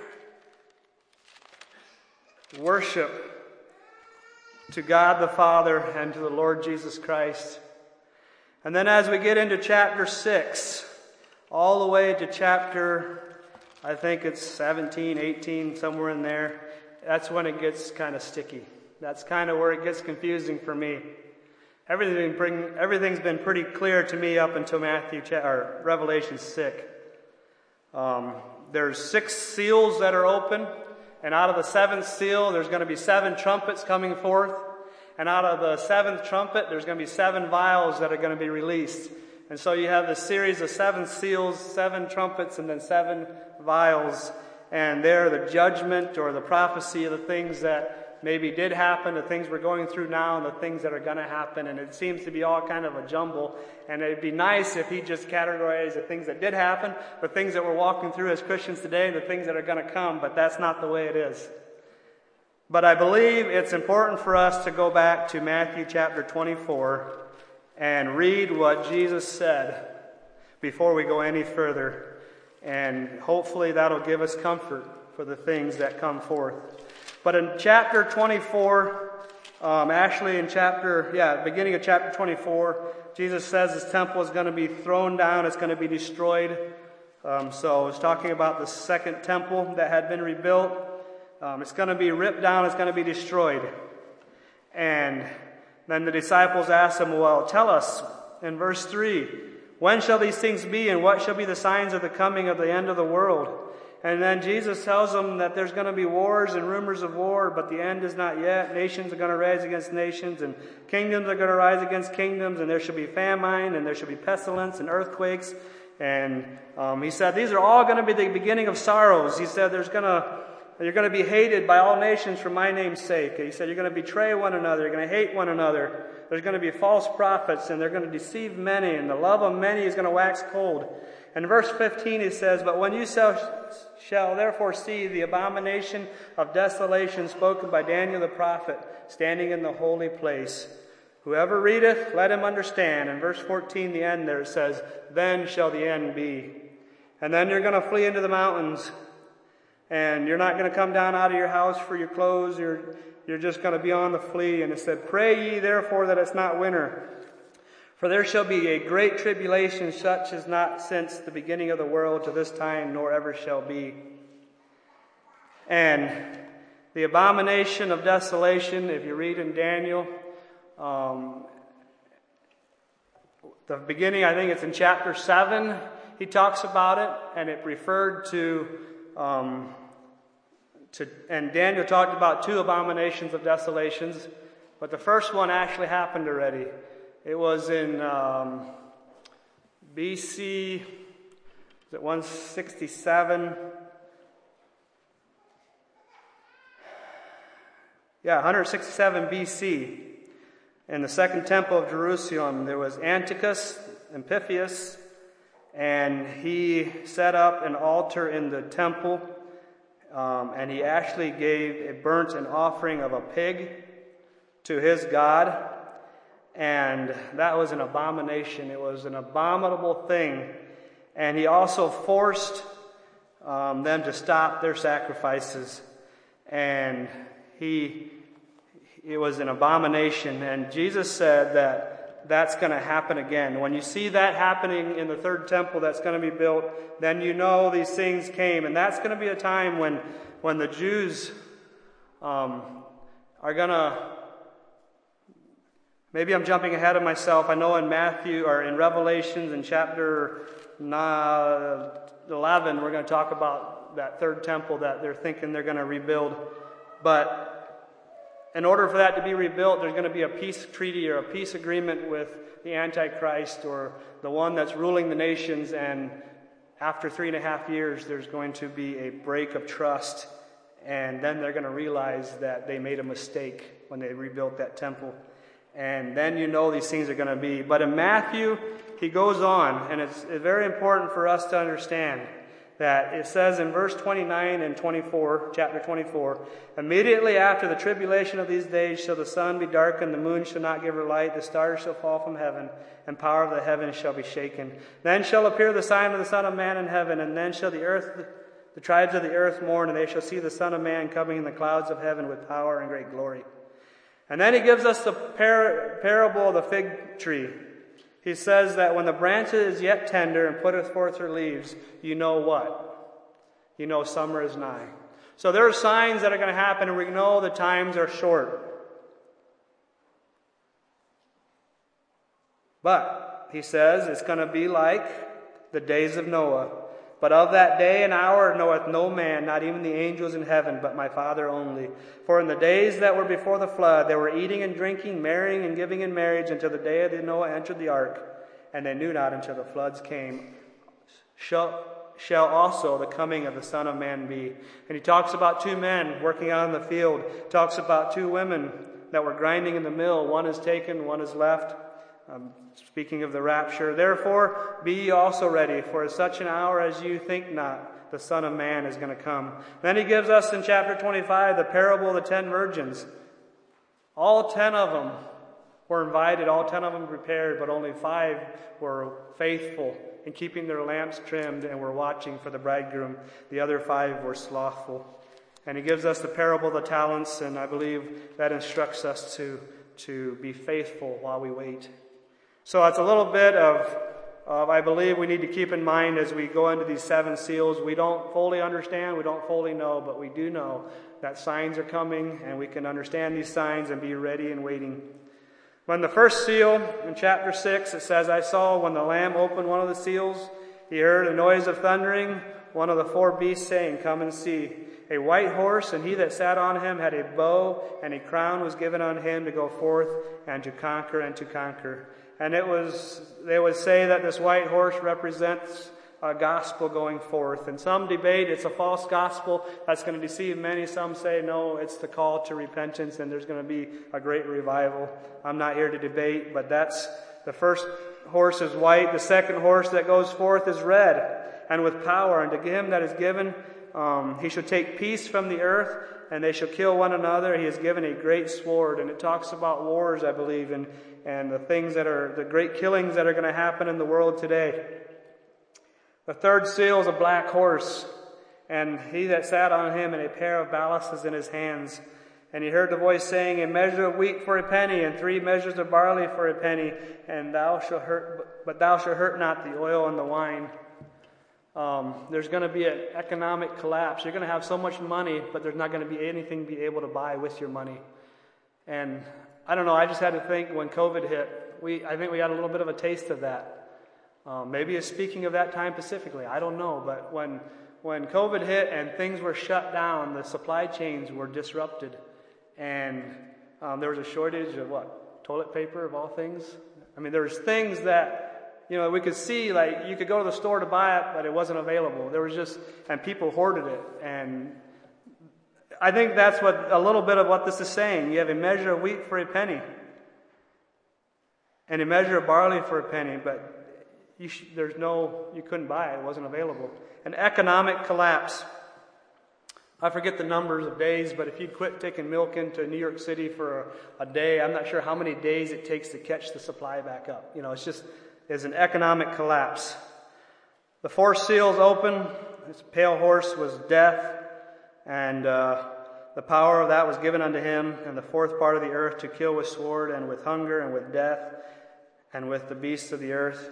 worship to God the Father and to the Lord Jesus Christ. And then as we get into chapter 6, all the way to chapter, I think it's 17, 18, somewhere in there, that's when it gets kind of sticky. That's kind of where it gets confusing for me. Everything's been pretty clear to me up until Revelation 6. There's 6 seals that are open, and out of the 7th seal, there's going to be 7 trumpets coming forth. And out of the 7th trumpet, there's going to be 7 vials that are going to be released. And so you have this series of 7 seals, 7 trumpets, and then 7 vials. And they're the judgment or the prophecy of the things that maybe did happen, the things we're going through now, and the things that are going to happen. And it seems to be all kind of a jumble. And it'd be nice if he just categorized the things that did happen, the things that we're walking through as Christians today, and the things that are going to come. But that's not the way it is. But I believe it's important for us to go back to Matthew chapter 24 and read what Jesus said before we go any further. And hopefully that'll give us comfort for the things that come forth. But in chapter 24, beginning of chapter 24, Jesus says his temple is going to be thrown down, it's going to be destroyed. So it's talking about the second temple that had been rebuilt. It's going to be ripped down, it's going to be destroyed. And then the disciples ask him, well, tell us, in verse 3, when shall these things be, and what shall be the signs of the coming of the end of the world? And then Jesus tells them that there's going to be wars and rumors of war, but the end is not yet. Nations are going to rise against nations, and kingdoms are going to rise against kingdoms, and there shall be famine, and there shall be pestilence and earthquakes. And he said, these are all going to be the beginning of sorrows. He said, you're going to be hated by all nations for my name's sake. He said, you're going to betray one another. You're going to hate one another. There's going to be false prophets, and they're going to deceive many, and the love of many is going to wax cold. And in verse 15 he says, but when you shall therefore see the abomination of desolation spoken by Daniel the prophet, standing in the holy place, whoever readeth, let him understand. In verse 14, the end there, it says, then shall the end be. And then you're going to flee into the mountains. And you're not going to come down out of your house for your clothes. You're just going to be on the flee. And it said, pray ye therefore that it's not winter. For there shall be a great tribulation, such as not since the beginning of the world to this time, nor ever shall be. And the abomination of desolation, if you read in Daniel, the beginning, I think it's in chapter 7, he talks about it, and it referred to and Daniel talked about 2 abominations of desolations, but the first one actually happened already. It was in BC, is it 167? Yeah, 167 BC. In the second temple of Jerusalem, there was Antiochus Epiphanes, and he set up an altar in the temple. And he actually gave an offering of a pig to his god. And that was an abomination. It was an abominable thing. And he also forced them to stop their sacrifices. And it was an abomination. And Jesus said that that's going to happen again. When you see that happening in the third temple that's going to be built, then you know these things came. And that's going to be a time when the Jews are going to... Maybe I'm jumping ahead of myself. I know in Matthew or in Revelations in chapter 11, we're going to talk about that third temple that they're thinking they're going to rebuild. But in order for that to be rebuilt, there's going to be a peace treaty or a peace agreement with the Antichrist or the one that's ruling the nations. And after 3.5 years, there's going to be a break of trust. And then they're going to realize that they made a mistake when they rebuilt that temple. And then you know these things are going to be. But in Matthew, he goes on, and it's very important for us to understand that it says in verse 29 and 24, chapter 24, immediately after the tribulation of these days shall the sun be darkened, the moon shall not give her light, the stars shall fall from heaven, and power of the heavens shall be shaken. Then shall appear the sign of the Son of Man in heaven, and then shall the earth the tribes of the earth mourn, and they shall see the Son of Man coming in the clouds of heaven with power and great glory. And then he gives us the parable of the fig tree. He says that when the branch is yet tender and putteth forth her leaves, you know what? You know summer is nigh. So there are signs that are going to happen, and we know the times are short. But, he says, it's going to be like the days of Noah. But of that day and hour knoweth no man, not even the angels in heaven, but my Father only. For in the days that were before the flood, they were eating and drinking, marrying and giving in marriage, until the day that Noah entered the ark. And they knew not until the floods came. Shall also the coming of the Son of Man be. And he talks about two men working out in the field. Talks about two women that were grinding in the mill. One is taken, one is left. Speaking of the rapture, therefore be ye also ready, for at such an hour as you think not, the Son of Man is going to come. Then he gives us in chapter 25 the parable of the 10 virgins. All 10 of them were invited, all 10 of them prepared, but only 5 were faithful in keeping their lamps trimmed and were watching for the bridegroom. The other 5 were slothful. And he gives us the parable of the talents, and I believe that instructs us to be faithful while we wait. So it's a little bit of I believe we need to keep in mind as we go into these 7 seals. We don't fully understand, we don't fully know, but we do know that signs are coming, and we can understand these signs and be ready and waiting. When the first seal, in chapter 6, it says, I saw when the Lamb opened one of the seals, he heard a noise of thundering, one of the 4 beasts saying, Come and see. A white horse, and he that sat on him had a bow, and a crown was given on him to go forth and to conquer and to conquer. And they would say that this white horse represents a gospel going forth. And some debate it's a false gospel that's going to deceive many. Some say no, it's the call to repentance, and there's going to be a great revival. I'm not here to debate, but that's the first horse is white. The second horse that goes forth is red, and with power. And to him that is given, he shall take peace from the earth, and they shall kill one another. He is given a great sword. And it talks about wars, I believe, and the things that are, the great killings that are going to happen in the world today. The third seal is a black horse, and he that sat on him, and a pair of balances in his hands. And he heard the voice saying, A measure of wheat for a penny, and 3 measures of barley for a penny, and thou shalt hurt not the oil and the wine. There's going to be an economic collapse. You're going to have so much money, but there's not going to be anything to be able to buy with your money. And I don't know, I just had to think when COVID hit, I think we had a little bit of a taste of that. Maybe it's speaking of that time specifically, I don't know. But when COVID hit and things were shut down, the supply chains were disrupted. And there was a shortage of toilet paper of all things. I mean, there was things that, we could see, like you could go to the store to buy it, but it wasn't available. There was and people hoarded it. And I think that's a little bit of what this is saying. You have a measure of wheat for a penny, and a measure of barley for a penny, but you couldn't buy it. It wasn't available. An economic collapse. I forget the numbers of days, but if you quit taking milk into New York City for a day, I'm not sure how many days it takes to catch the supply back up. It's an economic collapse. The 4 seals open. This pale horse was death, and the power of that was given unto him, and the 4th part of the earth to kill with sword, and with hunger, and with death, and with the beasts of the earth.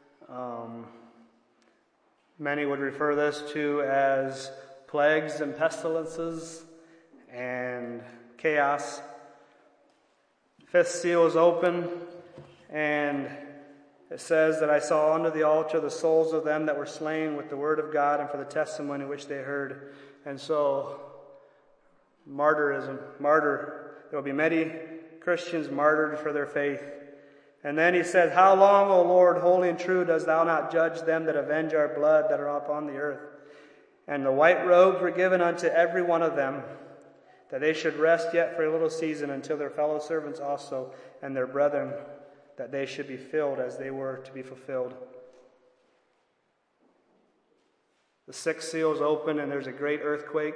Many would refer this to as plagues and pestilences and chaos. 5th seal is open, and it says that I saw under the altar the souls of them that were slain with the word of God and for the testimony which they heard. And so, there will be many Christians martyred for their faith. And then he says, How long, O Lord, holy and true, dost thou not judge them that avenge our blood that are upon the earth? And the white robes were given unto every one of them, that they should rest yet for a little season until their fellow servants also and their brethren, that they should be filled as they were to be fulfilled. The 6th seal is open, and there's a great earthquake.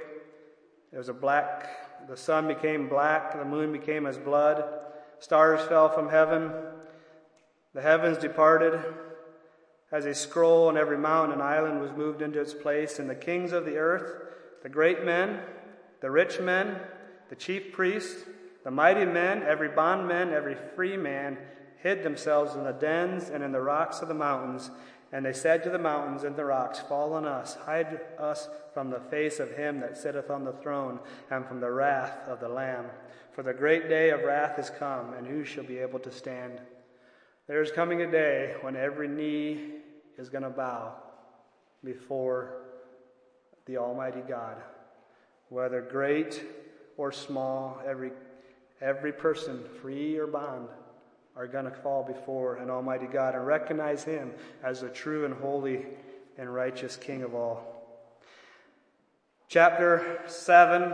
The sun became black, the moon became as blood, stars fell from heaven, the heavens departed, as a scroll, and every mountain and island was moved into its place. And the kings of the earth, the great men, the rich men, the chief priests, the mighty men, every bondman, every free man, hid themselves in the dens and in the rocks of the mountains. And they said to the mountains and the rocks, Fall on us, hide us from the face of him that sitteth on the throne, and from the wrath of the Lamb. For the great day of wrath is come, and who shall be able to stand? There is coming a day when every knee is going to bow before the Almighty God. Whether great or small, every person, free or bond, are going to fall before an Almighty God and recognize Him as the true and holy and righteous King of all. Chapter 7,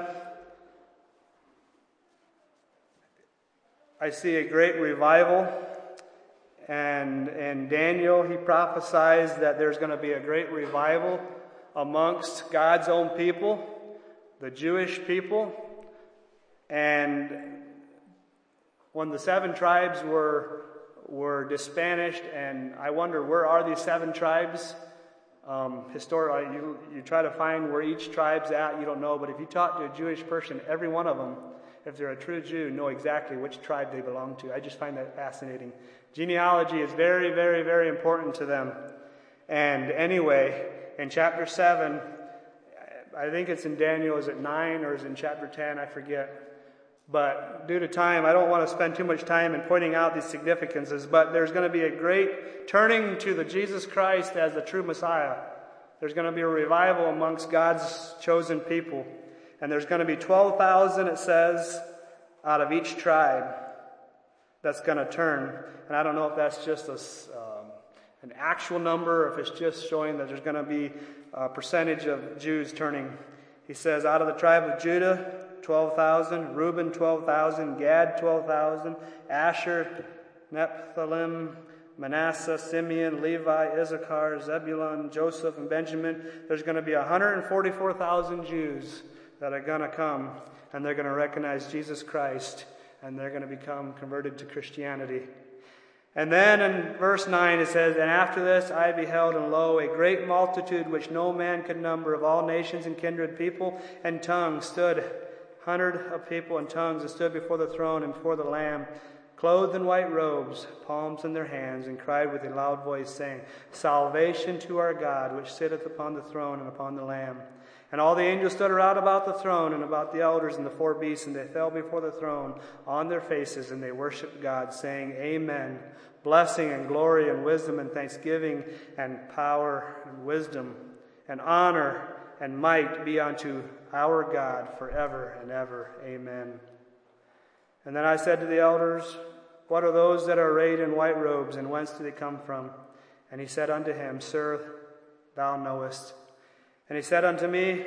I see a great revival. And Daniel, he prophesies that there's going to be a great revival amongst God's own people, the Jewish people. And when the 7 tribes were disbanded, and I wonder, where are these 7 tribes? Historically, you try to find where each tribe's at, you don't know. But if you talk to a Jewish person, every one of them, if they're a true Jew, know exactly which tribe they belong to. I just find that fascinating. Genealogy is very, very, very important to them. And anyway, in chapter 7, I think it's in Daniel, is it 9 or is it in chapter 10? I forget. But due to time, I don't want to spend too much time in pointing out these significances. But there's going to be a great turning to the Jesus Christ as the true Messiah. There's going to be a revival amongst God's chosen people. And there's going to be 12,000, it says, out of each tribe that's going to turn. And I don't know if that's just an actual number, or if it's just showing that there's going to be a percentage of Jews turning. He says, out of the tribe of Judah, 12,000, Reuben 12,000, Gad 12,000, Asher, Nephthalim, Manasseh, Simeon, Levi, Issachar, Zebulun, Joseph, and Benjamin. There's going to be 144,000 Jews that are going to come, and they're going to recognize Jesus Christ, and they're going to become converted to Christianity. And then in verse 9 it says, And after this I beheld, and lo, a great multitude which no man could number, of all nations and kindred, people and tongues, stood, 100 of people and tongues, and stood before the throne and before the Lamb, clothed in white robes, palms in their hands, and cried with a loud voice, saying, Salvation to our God, which sitteth upon the throne and upon the Lamb. And all the angels stood around about the throne and about the elders and the 4 beasts, and they fell before the throne on their faces, and they worshipped God, saying, Amen. Blessing and glory and wisdom and thanksgiving and power and wisdom and honor and might be unto our God forever and ever. Amen. And then I said to the elders, What are those that are arrayed in white robes, and whence do they come from? And he said unto him, Sir, thou knowest. And he said unto me,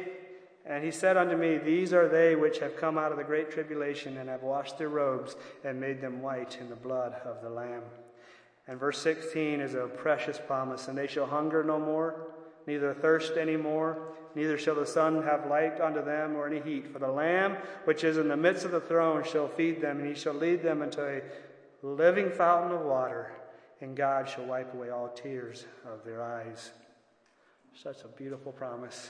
These are they which have come out of the great tribulation, and have washed their robes, and made them white in the blood of the Lamb. And verse 16 is a precious promise. And they shall hunger no more, neither thirst any more, neither shall the sun have light unto them, or any heat. For the Lamb which is in the midst of the throne shall feed them, and he shall lead them into a living fountain of water, and God shall wipe away all tears of their eyes. Such a beautiful promise.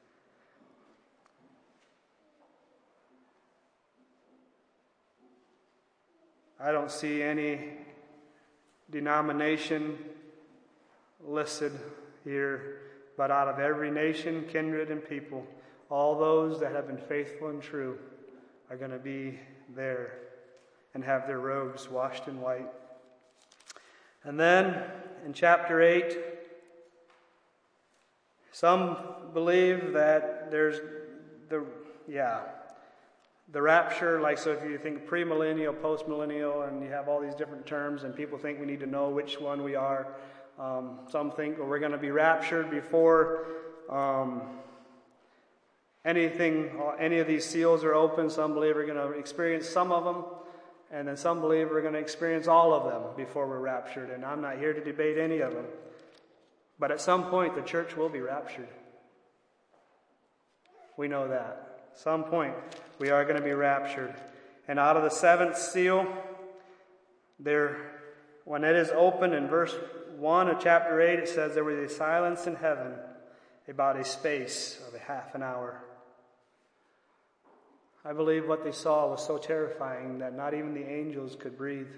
I don't see any denomination listed here, but out of every nation, kindred, and people, all those that have been faithful and true are going to be there and have their robes washed in white. And then in chapter 8, some believe that there's the rapture, like, so if you think premillennial, postmillennial, and you have all these different terms, and people think we need to know which one we are. Some think we're going to be raptured before any of these seals are open. Some believe we're going to experience some of them, and then some believe we're going to experience all of them before we're raptured. And I'm not here to debate any of them. But at some point, the church will be raptured. We know that. At some point, we are going to be raptured. And out of the 7th seal, there when it is opened in verse 1 of chapter 8, it says there was a silence in heaven about a space of a half an hour. I believe what they saw was so terrifying that not even the angels could breathe.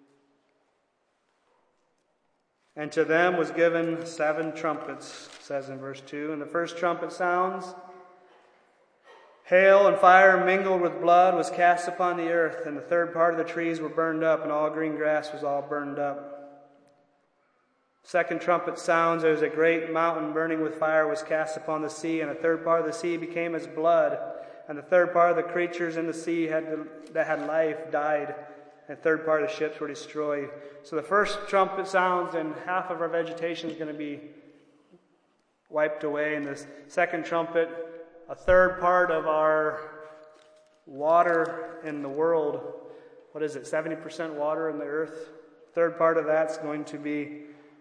And to them was given 7 trumpets, it says in verse 2. And the first trumpet sounds, hail and fire mingled with blood was cast upon the earth, and the third part of the trees were burned up, and all green grass was all burned up. Second trumpet sounds, there was a great mountain burning with fire was cast upon the sea, and a third part of the sea became as blood, and the third part of the creatures in the sea that had life died, and the third part of the ships were destroyed. So the first trumpet sounds, and half of our vegetation is going to be wiped away. And the second trumpet, a third part of our water in the world, 70% water in the earth? Third part of that's going to be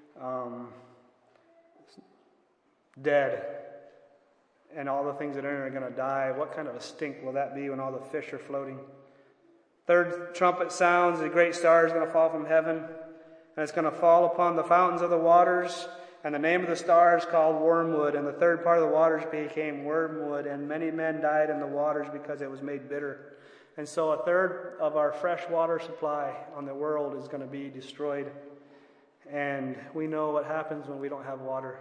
dead. And all the things that are going to die. What kind of a stink will that be when all the fish are floating? Third trumpet sounds, a great star is going to fall from heaven, and it's going to fall upon the fountains of the waters, and the name of the star is called Wormwood, and the third part of the waters became wormwood, and many men died in the waters because it was made bitter. And so a third of our fresh water supply on the world is going to be destroyed. And we know what happens when we don't have water.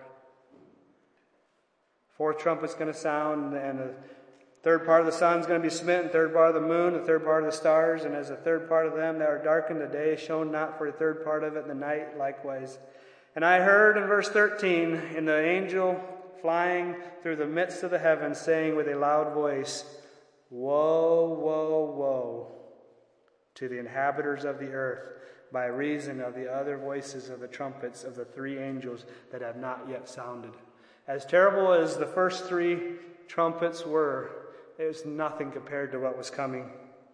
Fourth trumpet's going to sound, and the third part of the sun is going to be smitten, third part of the moon, the third part of the stars, and as the third part of them that are darkened, the day shone not for a third part of it, and the night likewise. And I heard in verse 13, in the angel flying through the midst of the heavens, saying with a loud voice, Woe, woe, woe to the inhabitants of the earth, by reason of the other voices of the trumpets of the 3 angels that have not yet sounded. As terrible as the first 3 trumpets were, it was nothing compared to what was coming.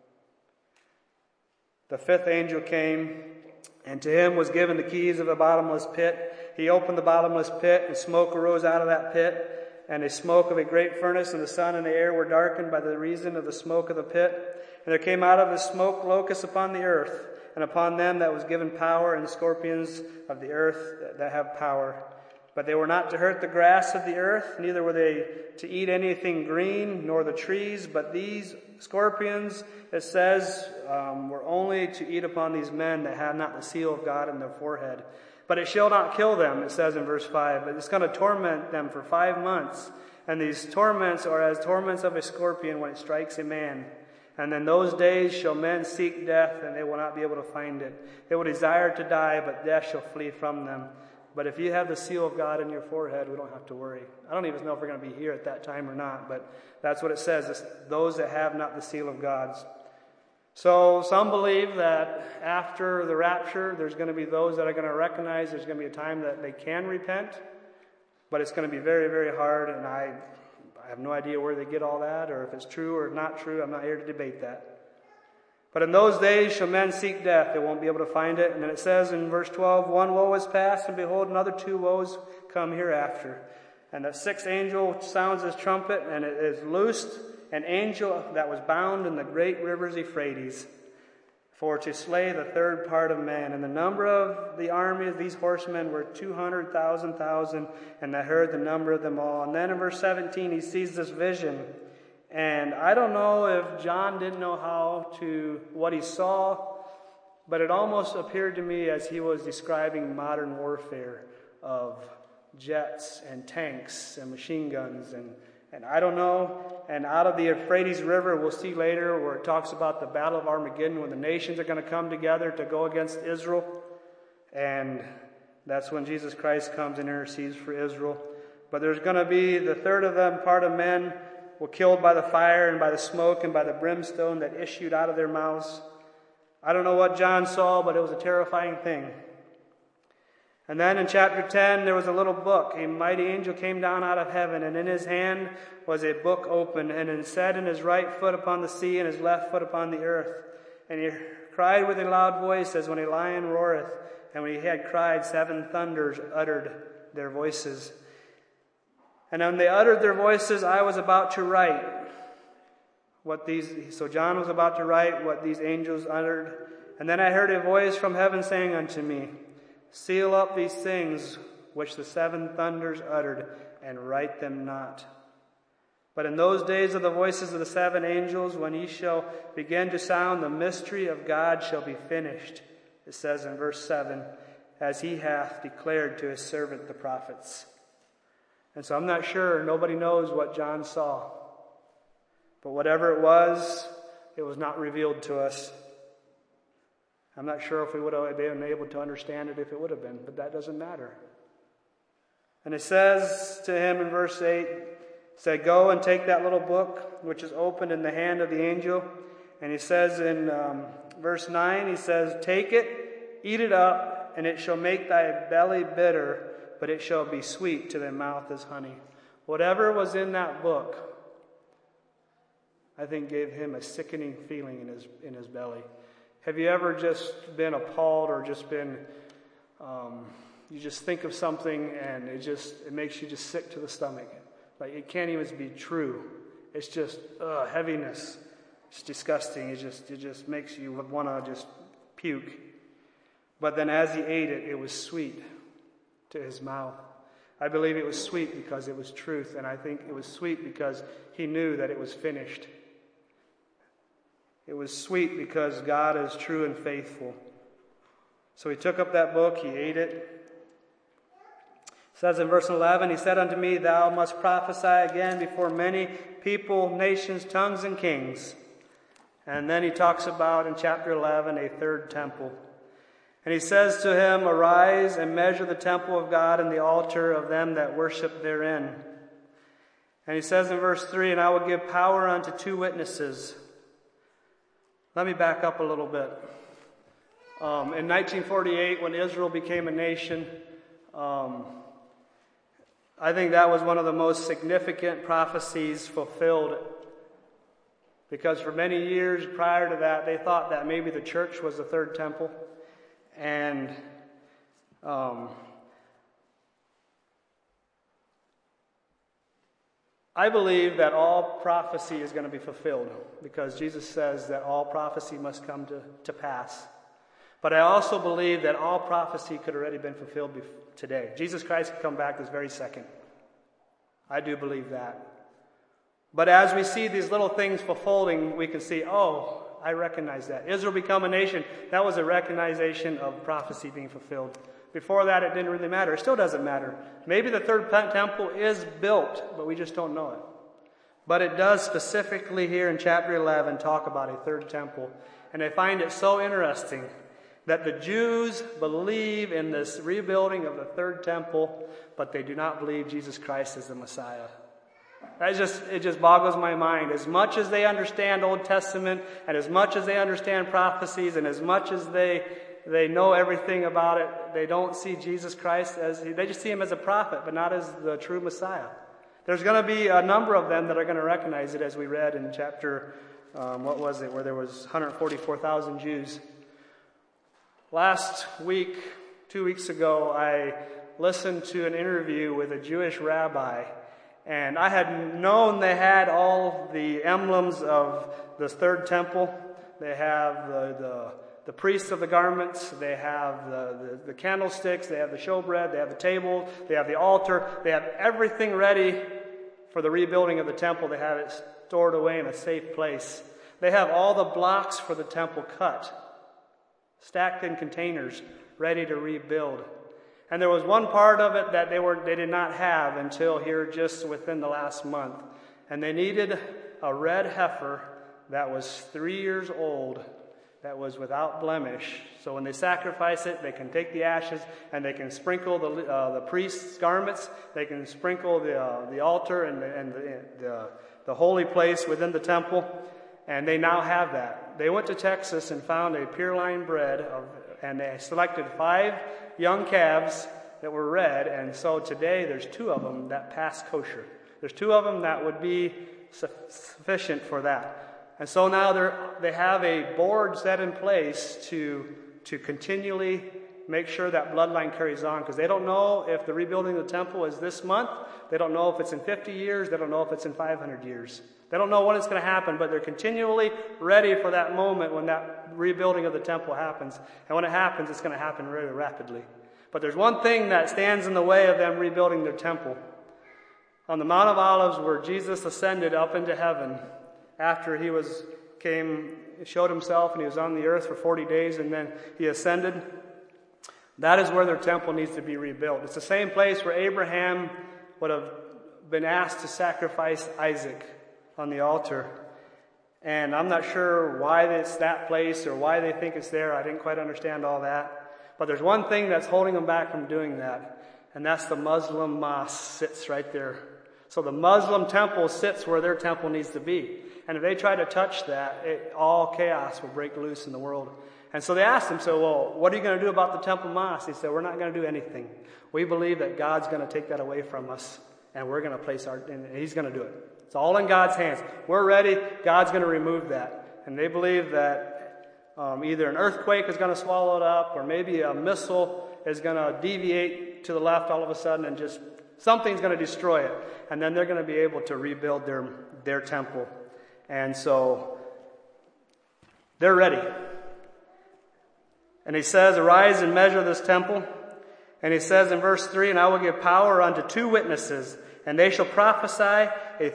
The 5th angel came, and to him was given the keys of the bottomless pit. He opened the bottomless pit, and smoke arose out of that pit, and a smoke of a great furnace, and the sun and the air were darkened by the reason of the smoke of the pit. And there came out of the smoke locusts upon the earth, and upon them that was given power, and scorpions of the earth that have power. But they were not to hurt the grass of the earth, neither were they to eat anything green, nor the trees. But these scorpions, it says, were only to eat upon these men that have not the seal of God in their forehead. But it shall not kill them, it says in verse 5. But it's going to torment them for 5 months. And these torments are as torments of a scorpion when it strikes a man. And in those days shall men seek death, and they will not be able to find it. They will desire to die, but death shall flee from them. But if you have the seal of God in your forehead, we don't have to worry. I don't even know if we're going to be here at that time or not, but that's what it says. It's those that have not the seal of God's. So some believe that after the rapture, there's going to be those that are going to recognize there's going to be a time that they can repent, but it's going to be very, very hard, and I have no idea where they get all that, or if it's true or not true. I'm not here to debate that. But in those days shall men seek death. They won't be able to find it. And then it says in verse 12, 1 woe is past, and behold, another 2 woes come hereafter. And the 6th angel sounds his trumpet, and it is loosed an angel that was bound in the great rivers Euphrates, for to slay the third part of man. And the number of the army of these horsemen were 200,000, and I heard the number of them all. And then in verse 17 he sees this vision. And I don't know if John didn't know what he saw, but it almost appeared to me as he was describing modern warfare of jets and tanks and machine guns and I don't know. And out of the Euphrates River, we'll see later where it talks about the Battle of Armageddon, when the nations are going to come together to go against Israel. And that's when Jesus Christ comes and intercedes for Israel. But there's going to be the third of them, part of men, were killed by the fire and by the smoke and by the brimstone that issued out of their mouths. I don't know what John saw, but it was a terrifying thing. And then in chapter 10, there was a little book. A mighty angel came down out of heaven, and in his hand was a book open, and it set in his right foot upon the sea, and his left foot upon the earth. And he cried with a loud voice, as when a lion roareth. And when he had cried, 7 thunders uttered their voices. And when they uttered their voices, I was about to write so John was about to write what these angels uttered. And then I heard a voice from heaven saying unto me, Seal up these things which the 7 thunders uttered, and write them not. But in those days of the voices of the 7 angels, when he shall begin to sound, the mystery of God shall be finished. It says in verse 7, as he hath declared to his servant the prophets. And so I'm not sure, nobody knows what John saw. But whatever it was not revealed to us. I'm not sure if we would have been able to understand it if it would have been, but that doesn't matter. And it says to him in verse 8, said, go and take that little book which is opened in the hand of the angel. And he says in verse 9, he says, take it, eat it up, and it shall make thy belly bitter, but it shall be sweet to thy mouth as honey. Whatever was in that book, I think gave him a sickening feeling in his belly. Have you ever just been appalled or just been, you just think of something and it makes you just sick to the stomach. Like it can't even be true. It's just heaviness. It's disgusting. It just makes you want to just puke. But then as he ate it, it was sweet to his mouth. I believe it was sweet because it was truth, and I think it was sweet because he knew that it was finished. It was sweet because God is true and faithful. So he took up that book, he ate it. It says in verse 11, he said unto me, thou must prophesy again before many people, nations, tongues, and kings. And then he talks about in chapter 11 a third temple. And he says to him, arise and measure the temple of God and the altar of them that worship therein. And he says in verse 3, and I will give power unto 2 witnesses. Let me back up a little bit. In 1948, when Israel became a nation, I think that was one of the most significant prophecies fulfilled. Because for many years prior to that, they thought that maybe the church was the third temple. And I believe that all prophecy is going to be fulfilled because Jesus says that all prophecy must come to pass. But I also believe that all prophecy could already been fulfilled today. Jesus Christ could come back this very second. I do believe that. But as we see these little things fulfilling, we can see, oh, I recognize that. Israel become a nation, that was a recognition of prophecy being fulfilled. Before that, it didn't really matter. It still doesn't matter. Maybe the third temple is built, but we just don't know it. But it does specifically here in chapter 11 talk about a third temple. And I find it so interesting that the Jews believe in this rebuilding of the third temple, but they do not believe Jesus Christ is the Messiah. It just boggles my mind. As much as they understand Old Testament, and as much as they understand prophecies, and as much as they know everything about it, they don't see Jesus Christ they just see him as a prophet, but not as the true Messiah. There's going to be a number of them that are going to recognize it, as we read in chapter, where there was 144,000 Jews. Last week, 2 weeks ago, I listened to an interview with a Jewish rabbi. And I had known they had all the emblems of this third temple. They have the priests of the garments. They have the candlesticks. They have the showbread. They have the table. They have the altar. They have everything ready for the rebuilding of the temple. They have it stored away in a safe place. They have all the blocks for the temple cut, stacked in containers, ready to rebuild. And there was one part of it that they did not have until here just within the last month. And they needed a red heifer that was 3 years old, that was without blemish. So when they sacrifice it, they can take the ashes and they can sprinkle the priest's garments. They can sprinkle the altar and the holy place within the temple. And they now have that. They went to Texas and found a pure line bred and they selected 5 young calves that were red, and so today there's 2 of them that pass kosher. There's 2 of them that would be sufficient for that. And so now they have a board set in place to continually make sure that bloodline carries on, because they don't know if the rebuilding of the temple is this month. They don't know if it's in 50 years. They don't know if it's in 500 years. They don't know when it's going to happen, but they're continually ready for that moment when that rebuilding of the temple happens. And when it happens, it's going to happen really rapidly. But there's one thing that stands in the way of them rebuilding their temple. On the Mount of Olives, where Jesus ascended up into heaven after he showed himself and he was on the earth for 40 days and then he ascended, that is where their temple needs to be rebuilt. It's the same place where Abraham would have been asked to sacrifice Isaac on the altar. And I'm not sure why it's that place or why they think it's there. I didn't quite understand all that. But there's one thing that's holding them back from doing that, and that's the Muslim mosque sits right there. So the Muslim temple sits where their temple needs to be. And if they try to touch that, all chaos will break loose in the world. And so they asked him, well, what are you going to do about the temple mosque? He said, we're not going to do anything. We believe that God's going to take that away from us, and we're going to and he's going to do it. It's all in God's hands. We're ready. God's going to remove that. And they believe that either an earthquake is going to swallow it up, or maybe a missile is going to deviate to the left all of a sudden and just something's going to destroy it. And then they're going to be able to rebuild their temple. And so they're ready. And he says, arise and measure this temple. And he says in verse 3, and I will give power unto 2 witnesses, and they shall prophesy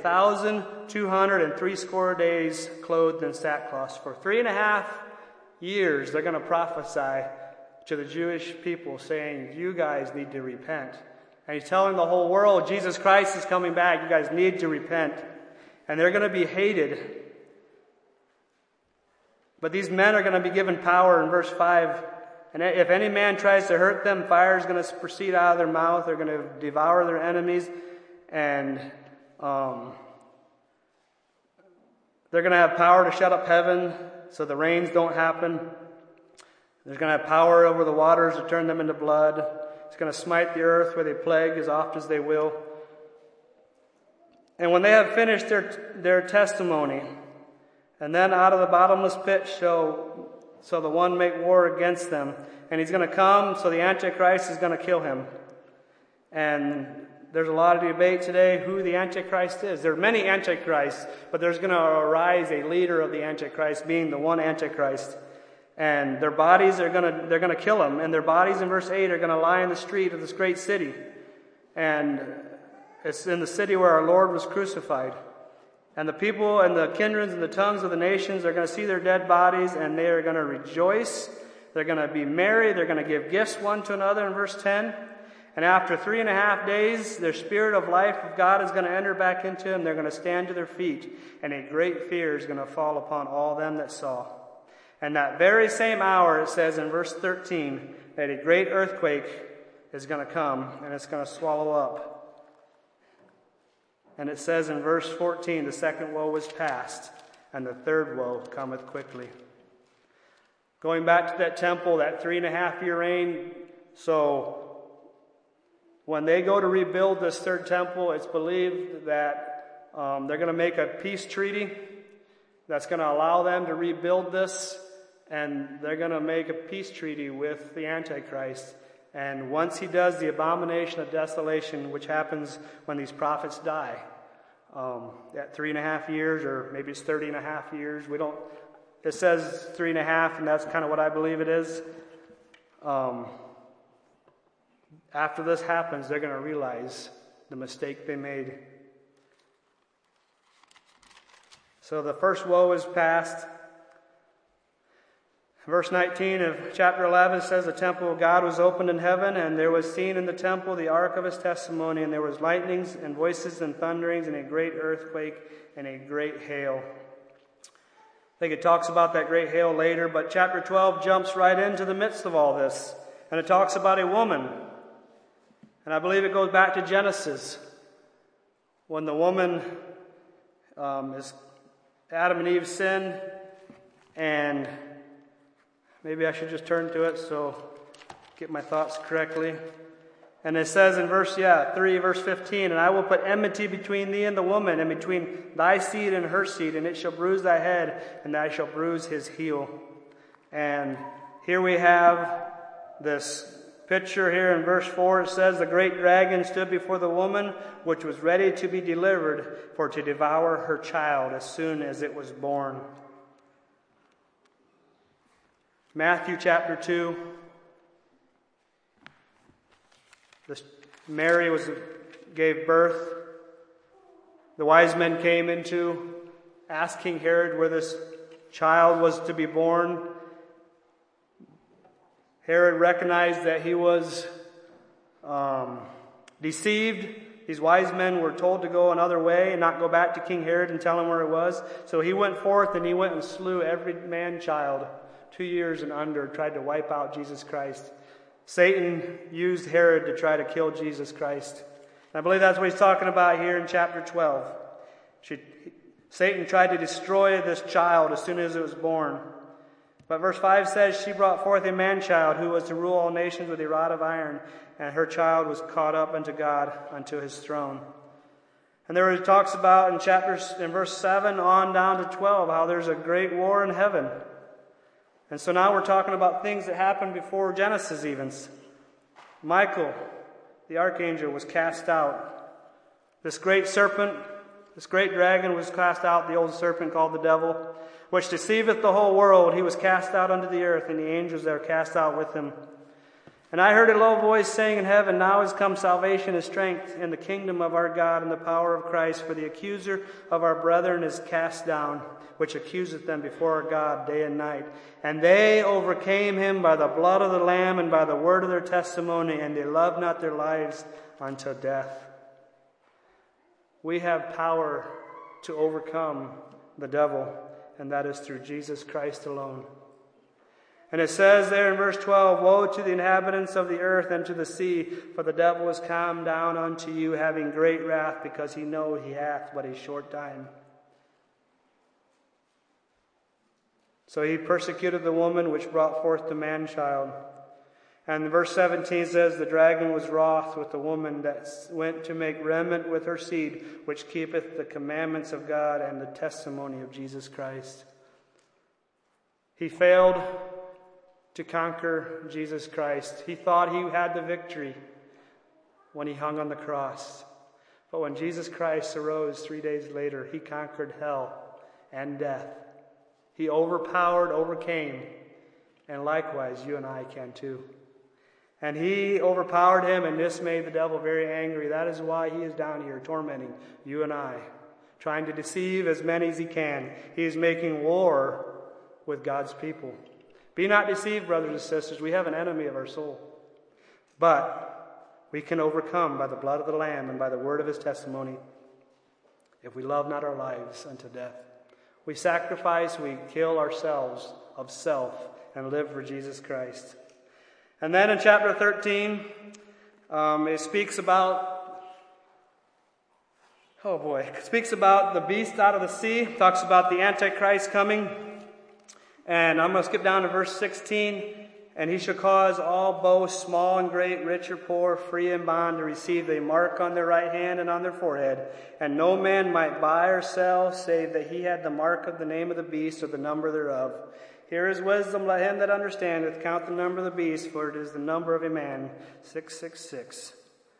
1,260 days clothed in sackcloth. For 3.5 years they're going to prophesy to the Jewish people saying, you guys need to repent. And he's telling the whole world, Jesus Christ is coming back. You guys need to repent. And they're going to be hated. But these men are going to be given power in verse 5. And if any man tries to hurt them, fire is going to proceed out of their mouth. They're going to devour their enemies. And they're going to have power to shut up heaven so the rains don't happen. They're going to have power over the waters to turn them into blood. It's going to smite the earth with a plague as oft as they will. And when they have finished their testimony, and then out of the bottomless pit so the one make war against them. And he's going to come, so the Antichrist is going to kill him. And there's a lot of debate today who the Antichrist is. There are many Antichrists, but there's going to arise a leader of the Antichrist, being the one Antichrist. And their bodies they're going to kill him. And their bodies, in verse 8, are going to lie in the street of this great city. And it's in the city where our Lord was crucified. And the people and the kindreds and the tongues of the nations are going to see their dead bodies, and they are going to rejoice. They're going to be merry. They're going to give gifts one to another in verse 10. And after 3.5 days, their spirit of life of God is going to enter back into them. They're going to stand to their feet, and a great fear is going to fall upon all them that saw. And that very same hour, it says in verse 13, that a great earthquake is going to come, and it's going to swallow up. And it says in verse 14, the second woe was past, and the third woe cometh quickly. Going back to that temple, that 3.5-year reign, so when they go to rebuild this third temple, it's believed that they're going to make a peace treaty that's going to allow them to rebuild this, and they're going to make a peace treaty with the Antichrist. And once he does the abomination of desolation, which happens when these prophets die, at 3.5 years, or maybe it's 30.5 years, it says 3.5, and that's kind of what I believe it is. After this happens, they're going to realize the mistake they made. So the first woe is past. Verse 19 of chapter 11 says, the temple of God was opened in heaven, and there was seen in the temple the ark of his testimony, and there was lightnings and voices and thunderings and a great earthquake and a great hail. I think it talks about that great hail later, but chapter 12 jumps right into the midst of all this, and it talks about a woman. And I believe it goes back to Genesis, when the woman is Adam and Eve sinned, and maybe I should just turn to it so get my thoughts correctly. And it says in verse 3, verse 15, and I will put enmity between thee and the woman, and between thy seed and her seed, and it shall bruise thy head, and thou shalt bruise his heel. And here we have this picture here in verse 4, it says, the great dragon stood before the woman, which was ready to be delivered, for to devour her child as soon as it was born. Matthew chapter 2. Mary gave birth. The wise men came into asking Herod where this child was to be born. Herod recognized that he was deceived. These wise men were told to go another way and not go back to King Herod and tell him where it was. So he went forth and he went and slew every man-child 2 years and under, tried to wipe out Jesus Christ. Satan used Herod to try to kill Jesus Christ. And I believe that's what he's talking about here in chapter 12. Satan tried to destroy this child as soon as it was born. But verse 5 says, she brought forth a man-child who was to rule all nations with a rod of iron, and her child was caught up unto God, unto his throne. And there it talks about in verse 7 on down to 12, how there's a great war in heaven. And so now we're talking about things that happened before Genesis even. Michael, the archangel, was cast out. This great serpent, this great dragon was cast out, the old serpent called the devil, which deceiveth the whole world. He was cast out unto the earth, and the angels that are cast out with him. And I heard a low voice saying in heaven, now is come salvation and strength in the kingdom of our God and the power of Christ, for the accuser of our brethren is cast down, which accuseth them before our God day and night. And they overcame him by the blood of the Lamb and by the word of their testimony, and they loved not their lives unto death. We have power to overcome the devil, and that is through Jesus Christ alone. And it says there in verse 12, woe to the inhabitants of the earth and to the sea, for the devil is come down unto you, having great wrath, because he know he hath but a short time. So he persecuted the woman which brought forth the man-child. And verse 17 says, the dragon was wroth with the woman that went to make remnant with her seed, which keepeth the commandments of God and the testimony of Jesus Christ. He failed to conquer Jesus Christ. He thought he had the victory when he hung on the cross. But when Jesus Christ arose 3 days later, he conquered hell and death. He overcame, and likewise you and I can too. And he overpowered him, and this made the devil very angry. That is why he is down here tormenting you and I, trying to deceive as many as he can. He is making war with God's people. Be not deceived, brothers and sisters. We have an enemy of our soul. But we can overcome by the blood of the Lamb and by the word of his testimony if we love not our lives unto death. We sacrifice, we kill ourselves of self and live for Jesus Christ. And then in chapter 13, it speaks about the beast out of the sea. Talks about the Antichrist coming. And I'm going to skip down to verse 16. And he shall cause all both small and great, rich or poor, free and bond, to receive a mark on their right hand and on their forehead. And no man might buy or sell, save that he had the mark of the name of the beast or the number thereof. Here is wisdom, let him that understandeth count the number of the beast, for it is the number of a man, 666.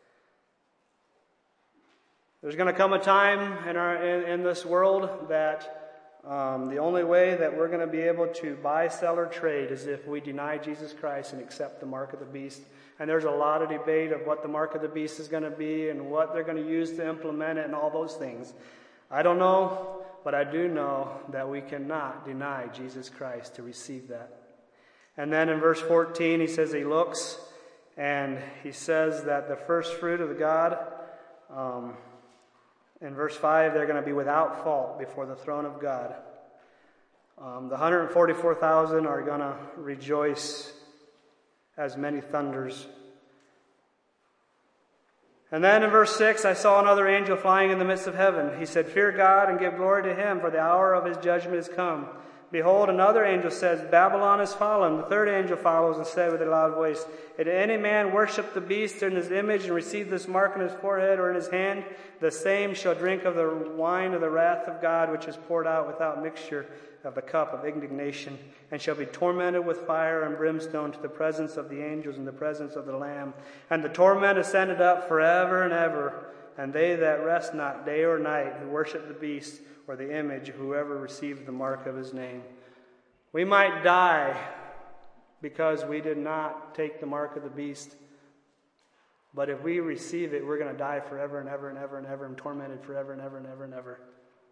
There's going to come a time in this world that the only way that we're going to be able to buy, sell, or trade is if we deny Jesus Christ and accept the mark of the beast. And there's a lot of debate of what the mark of the beast is going to be and what they're going to use to implement it and all those things. I don't know, but I do know that we cannot deny Jesus Christ to receive that. And then in verse 14, he says he looks, and he says that the first fruit of God, in verse 5, they're going to be without fault before the throne of God. The 144,000 are going to rejoice as many thunders. And then in verse 6, I saw another angel flying in the midst of heaven. He said, fear God and give glory to him, for the hour of his judgment is come. Behold, another angel says, Babylon is fallen. The third angel follows and said with a loud voice, if any man worship the beast in his image and receive this mark on his forehead or in his hand, the same shall drink of the wine of the wrath of God, which is poured out without mixture of the cup of indignation, and shall be tormented with fire and brimstone to the presence of the angels and the presence of the Lamb. And the torment ascended up forever and ever. And they that rest not day or night, who worship the beast or the image, whoever received the mark of his name. We might die because we did not take the mark of the beast. But if we receive it, we're going to die forever and ever and ever and ever and tormented forever and ever and ever and ever.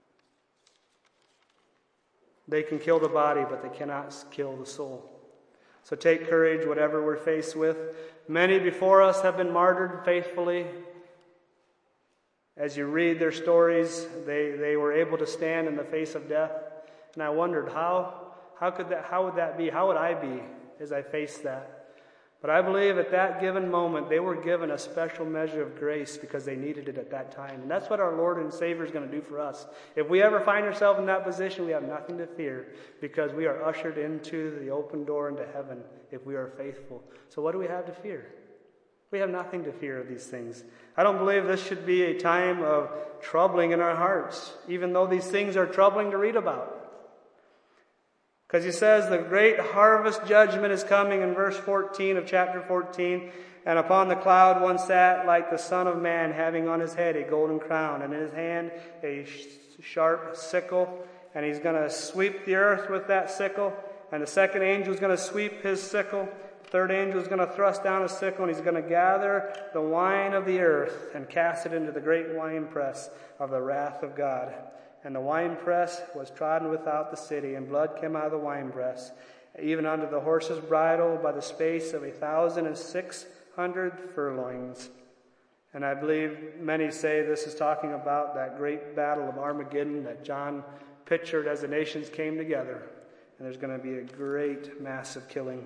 They can kill the body, but they cannot kill the soul. So take courage, whatever we're faced with. Many before us have been martyred faithfully. As you read their stories, they were able to stand in the face of death. And I wondered, how would that be? How would I be as I faced that? But I believe at that given moment, they were given a special measure of grace because they needed it at that time. And that's what our Lord and Savior is going to do for us. If we ever find ourselves in that position, we have nothing to fear because we are ushered into the open door into heaven if we are faithful. So what do we have to fear? We have nothing to fear of these things. I don't believe this should be a time of troubling in our hearts, even though these things are troubling to read about. Because he says the great harvest judgment is coming in verse 14 of chapter 14. And upon the cloud one sat like the Son of Man, having on his head a golden crown, and in his hand a sharp sickle. And he's going to sweep the earth with that sickle. And the second angel is going to sweep his sickle. The third angel is going to thrust down his sickle, and he's going to gather the wine of the earth and cast it into the great winepress of the wrath of God. And the winepress was trodden without the city, and blood came out of the winepress, even unto the horse's bridle, by the space of 1,600 furlongs. And I believe many say this is talking about that great battle of Armageddon that John pictured as the nations came together. And there's going to be a great, massive killing.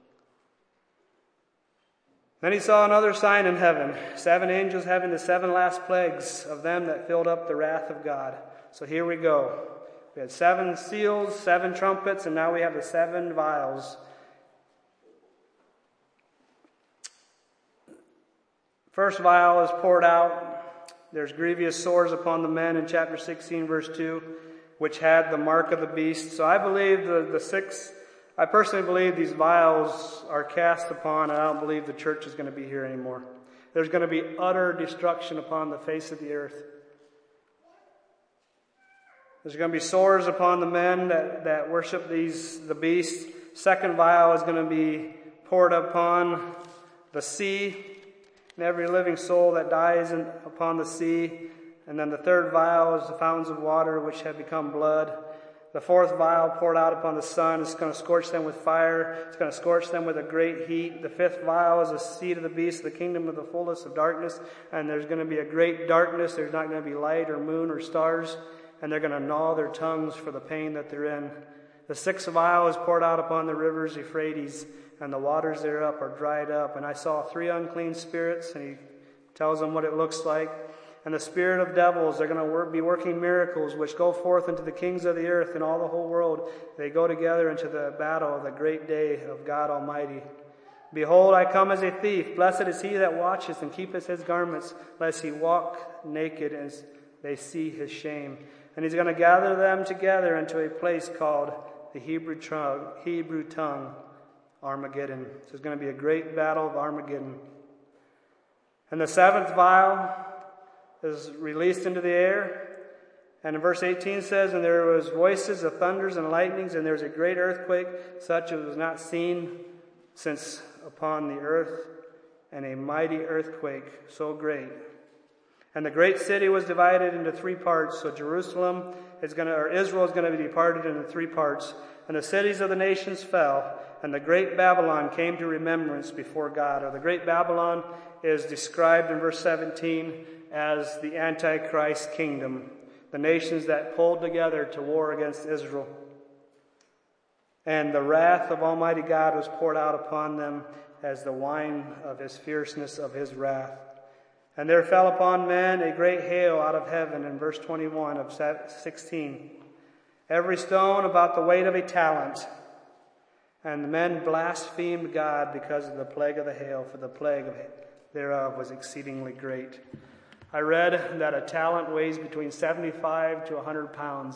Then he saw another sign in heaven, 7 angels having the 7 last plagues of them that filled up the wrath of God. So here we go. We had 7 seals, 7 trumpets, and now we have the 7 vials. First vial is poured out. There's grievous sores upon the men in chapter 16, verse 2, which had the mark of the beast. So I believe I personally believe these vials are cast upon, and I don't believe the church is going to be here anymore. There's going to be utter destruction upon the face of the earth. There's going to be sores upon the men that worship the beast. Second vial is going to be poured upon the sea and every living soul that dies upon the sea. And then the third vial is the fountains of water which have become blood. The fourth vial poured out upon the sun is going to scorch them with fire. It's going to scorch them with a great heat. The fifth vial is the seed of the beast, the kingdom of the fullness of darkness. And there's going to be a great darkness. There's not going to be light or moon or stars. And they're going to gnaw their tongues for the pain that they're in. The sixth vial is poured out upon the rivers Euphrates, and the waters thereof are dried up. And I saw 3 unclean spirits, and he tells them what it looks like. And the spirit of devils, they're going to be working miracles, which go forth into the kings of the earth and all the whole world. They go together into the battle of the great day of God Almighty. Behold, I come as a thief. Blessed is he that watcheth and keepeth his garments, lest he walk naked and they see his shame. And he's going to gather them together into a place called the Hebrew tongue, Armageddon. So there's going to be a great battle of Armageddon. And the 7th vial is released into the air. And in verse 18 says, and there was voices of thunders and lightnings, and there was a great earthquake, such as was not seen since upon the earth, and a mighty earthquake so great. And the great city was divided into 3 parts. So Israel is going to be departed into 3 parts. And the cities of the nations fell, and the great Babylon came to remembrance before God. Or the great Babylon is described in verse 17 as the Antichrist kingdom, the nations that pulled together to war against Israel. And the wrath of Almighty God was poured out upon them as the wine of his fierceness of his wrath. And there fell upon men a great hail out of heaven, in verse 21 of 16. Every stone about the weight of a talent. And the men blasphemed God because of the plague of the hail, for the plague thereof was exceedingly great. I read that a talent weighs between 75 to 100 pounds.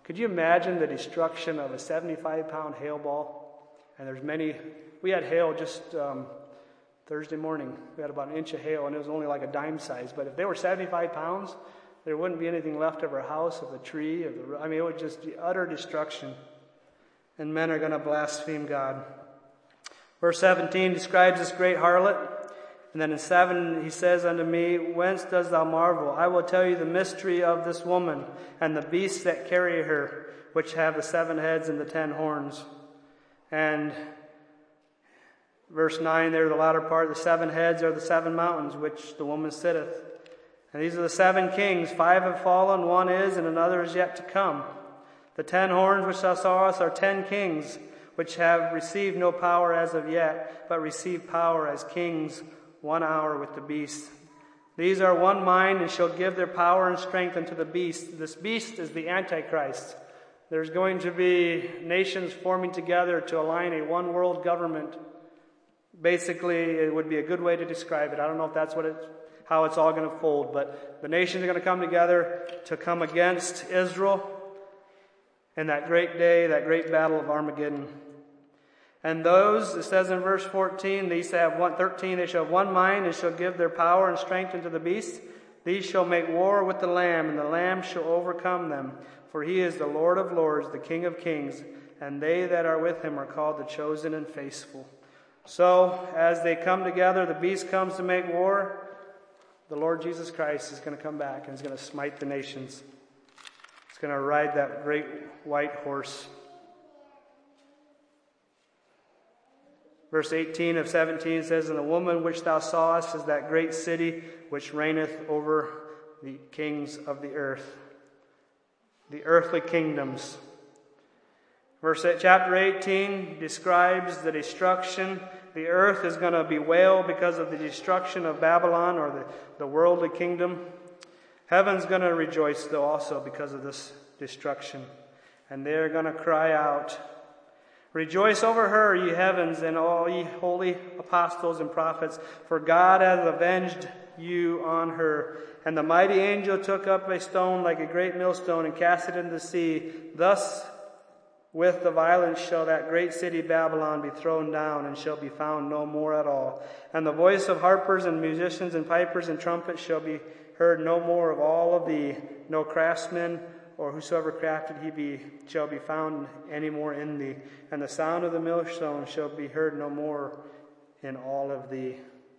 Could you imagine the destruction of a 75-pound hail ball? And there's many. We had hail just Thursday morning. We had about an inch of hail, and it was only like a dime size. But if they were 75 pounds, there wouldn't be anything left of our house, of the tree, it would just be utter destruction. And men are going to blaspheme God. Verse 17 describes this great harlot. And then in 7, he says unto me, Whence dost thou marvel? I will tell you the mystery of this woman, and the beasts that carry her, which have the 7 heads and the 10 horns. And verse 9 there, the latter part, the 7 heads are the 7 mountains, which the woman sitteth. And these are the 7 kings. 5 have fallen, 1 is, and another is yet to come. The 10 horns which thou sawest are 10 kings, which have received no power as of yet, but receive power as kings 1 hour with the beast. These are one mind, and shall give their power and strength unto the beast. This beast is the Antichrist. There's going to be nations forming together to align a one world government. Basically, it would be a good way to describe it. I don't know if that's how it's all going to fold, but the nations are going to come together to come against Israel in that great day, that great battle of Armageddon. And those, it says in verse 14, they shall have one mind, and shall give their power and strength unto the beast. These shall make war with the Lamb, and the Lamb shall overcome them. For he is the Lord of lords, the King of kings, and they that are with him are called the chosen and faithful. So, as they come together, the beast comes to make war. The Lord Jesus Christ is going to come back, and he's going to smite the nations. He's going to ride that great white horse. Verse 18 of 17 says, And the woman which thou sawest is that great city which reigneth over the kings of the earth, the earthly kingdoms. Chapter 18 describes the destruction. The earth is going to bewail because of the destruction of Babylon, or the worldly kingdom. Heaven's going to rejoice, though, also because of this destruction. And they're going to cry out, Rejoice over her, ye heavens, and all ye holy apostles and prophets, for God hath avenged you on her. And the mighty angel took up a stone like a great millstone, and cast it into the sea. Thus with the violence shall that great city Babylon be thrown down, and shall be found no more at all. And the voice of harpers and musicians and pipers and trumpets shall be heard no more of all of thee. No craftsman or whosoever crafted he be shall be found any more in thee. And the sound of the millstone shall be heard no more in all of thee.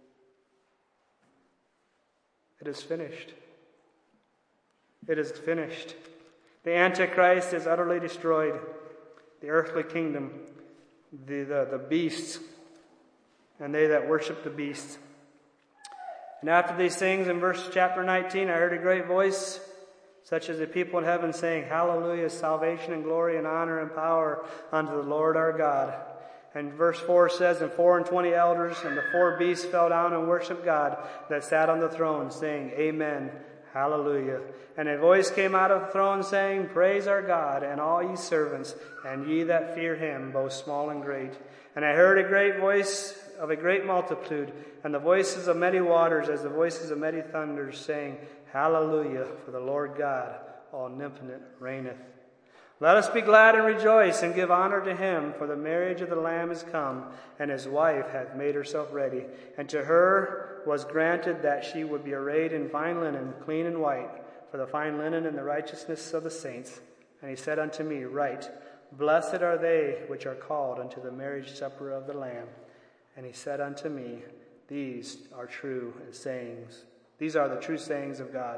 It is finished. It is finished. The Antichrist is utterly destroyed. The earthly kingdom, the beasts, and they that worship the beast. And after these things, in chapter 19, I heard a great voice, such as the people in heaven, saying, Hallelujah, salvation and glory and honor and power unto the Lord our God. And verse 4 says, And 24 elders and the 4 beasts fell down and worshipped God that sat on the throne, saying, Amen, Hallelujah. And a voice came out of the throne, saying, Praise our God, and all ye servants, and ye that fear him, both small and great. And I heard a great voice of a great multitude, and the voices of many waters, as the voices of many thunders, saying, Hallelujah, for the Lord God omnipotent reigneth. Let us be glad and rejoice, and give honor to him, for the marriage of the Lamb is come, and his wife hath made herself ready. And to her was granted that she would be arrayed in fine linen, clean and white, for the fine linen and the righteousness of the saints. And he said unto me, Write, Blessed are they which are called unto the marriage supper of the Lamb. And he said unto me, These are true sayings. These are the true sayings of God.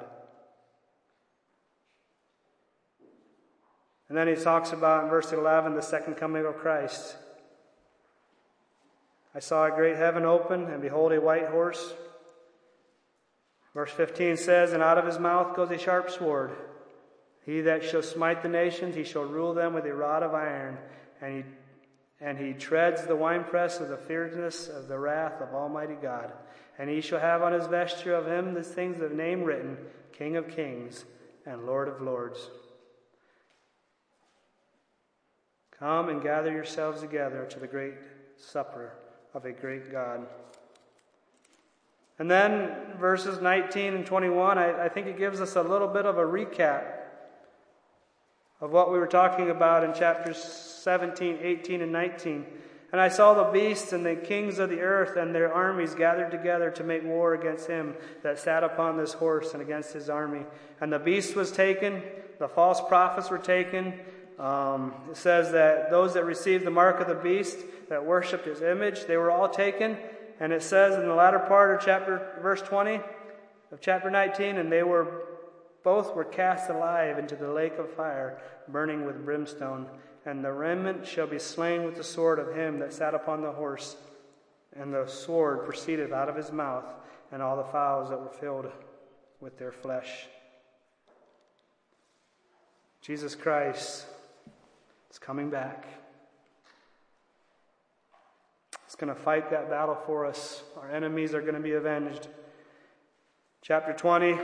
And then he talks about in verse 11 the second coming of Christ. I saw a great heaven open, and behold a white horse. Verse 15 says, And out of his mouth goes a sharp sword. He that shall smite the nations, he shall rule them with a rod of iron. And he treads the winepress of the fierceness of the wrath of Almighty God. And he shall have on his vesture of him the things of name written, King of kings and Lord of lords. Come and gather yourselves together to the great supper of a great God. And then verses 19 and 21, I think it gives us a little bit of a recap of what we were talking about in chapters 17, 18, and 19. And I saw the beasts and the kings of the earth and their armies gathered together to make war against him that sat upon this horse and against his army. And the beast was taken, the false prophets were taken. It says that those that received the mark of the beast, that worshipped his image, they were all taken. And it says in the latter part of verse 20 of chapter 19, and both were cast alive into the lake of fire, burning with brimstone. And the remnant shall be slain with the sword of him that sat upon the horse. And the sword proceeded out of his mouth, and all the fowls that were filled with their flesh. Jesus Christ is coming back. He's going to fight that battle for us. Our enemies are going to be avenged. Chapter 20,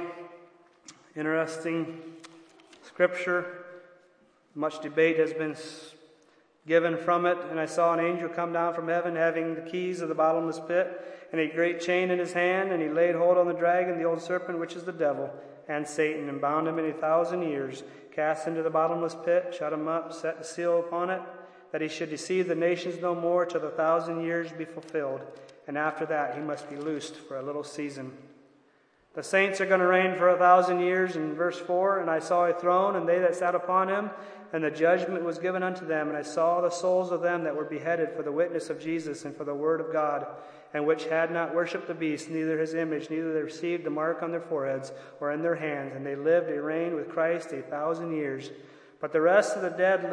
interesting scripture. Much debate has been given from it. And I saw an angel come down from heaven, having the keys of the bottomless pit, and a great chain in his hand. And he laid hold on the dragon, the old serpent, which is the devil, and Satan, and bound him in 1,000 years, cast into the bottomless pit, shut him up, set the seal upon it, that he should deceive the nations no more till the 1,000 years be fulfilled. And after that he must be loosed for a little season. The saints are going to reign for 1,000 years. In verse 4, and I saw a throne, and they that sat upon him, and the judgment was given unto them. And I saw the souls of them that were beheaded for the witness of Jesus and for the word of God, and which had not worshipped the beast, neither his image, neither they received the mark on their foreheads or in their hands. And they lived and reigned with Christ 1,000 years. But the rest of the dead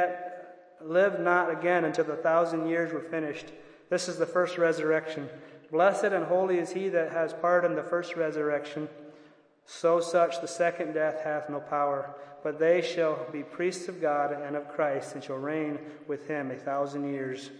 lived not again until the 1,000 years were finished. This is the first resurrection. Blessed and holy is he that has part in the first resurrection. So such the second death hath no power. But they shall be priests of God and of Christ, and shall reign with him 1,000 years.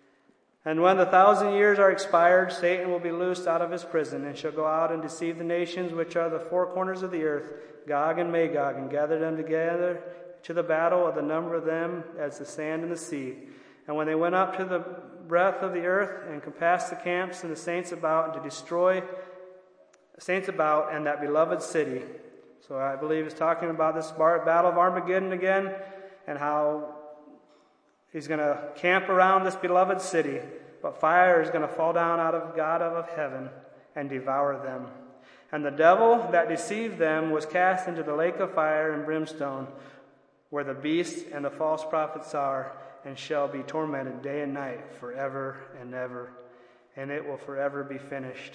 And when the 1,000 years are expired, Satan will be loosed out of his prison, and shall go out and deceive the nations which are the four corners of the earth, Gog and Magog, and gather them together to the battle, of the number of them as the sand in the sea. And when they went up to the breadth of the earth, and compassed the camps and the saints about, and to destroy the saints about, and that beloved city. So I believe it's talking about this battle of Armageddon again, and how he's going to camp around this beloved city, but fire is going to fall down out of God of heaven and devour them. And the devil that deceived them was cast into the lake of fire and brimstone, where the beast and the false prophets are, and shall be tormented day and night forever and ever. And it will forever be finished.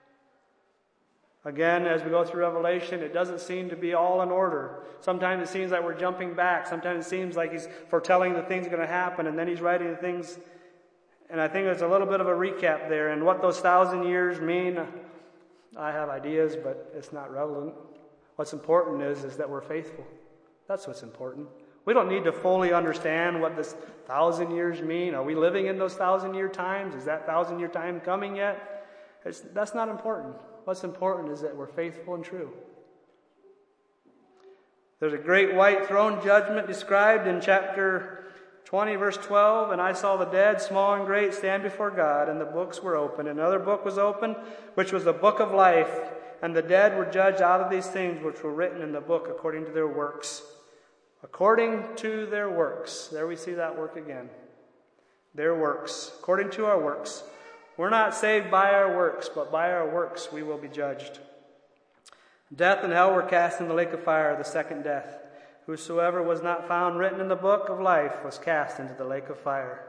Again, as we go through Revelation, it doesn't seem to be all in order. Sometimes it seems like we're jumping back. Sometimes it seems like he's foretelling the things going to happen, and then he's writing the things. And I think there's a little bit of a recap there. And what those 1,000 years mean, I have ideas, but it's not relevant. What's important is that we're faithful. That's what's important. We don't need to fully understand what this 1,000 years mean. Are we living in those 1,000-year times? Is that 1,000-year time coming yet? That's not important. What's important is that we're faithful and true. There's a great white throne judgment described in chapter 20, verse 12. And I saw the dead, small and great, stand before God, and the books were opened. Another book was opened, which was the book of life. And the dead were judged out of these things which were written in the book according to their works. According to their works. There we see that work again. Their works. According to our works. We're not saved by our works, but by our works we will be judged. Death and hell were cast in the lake of fire, the second death. Whosoever was not found written in the book of life was cast into the lake of fire.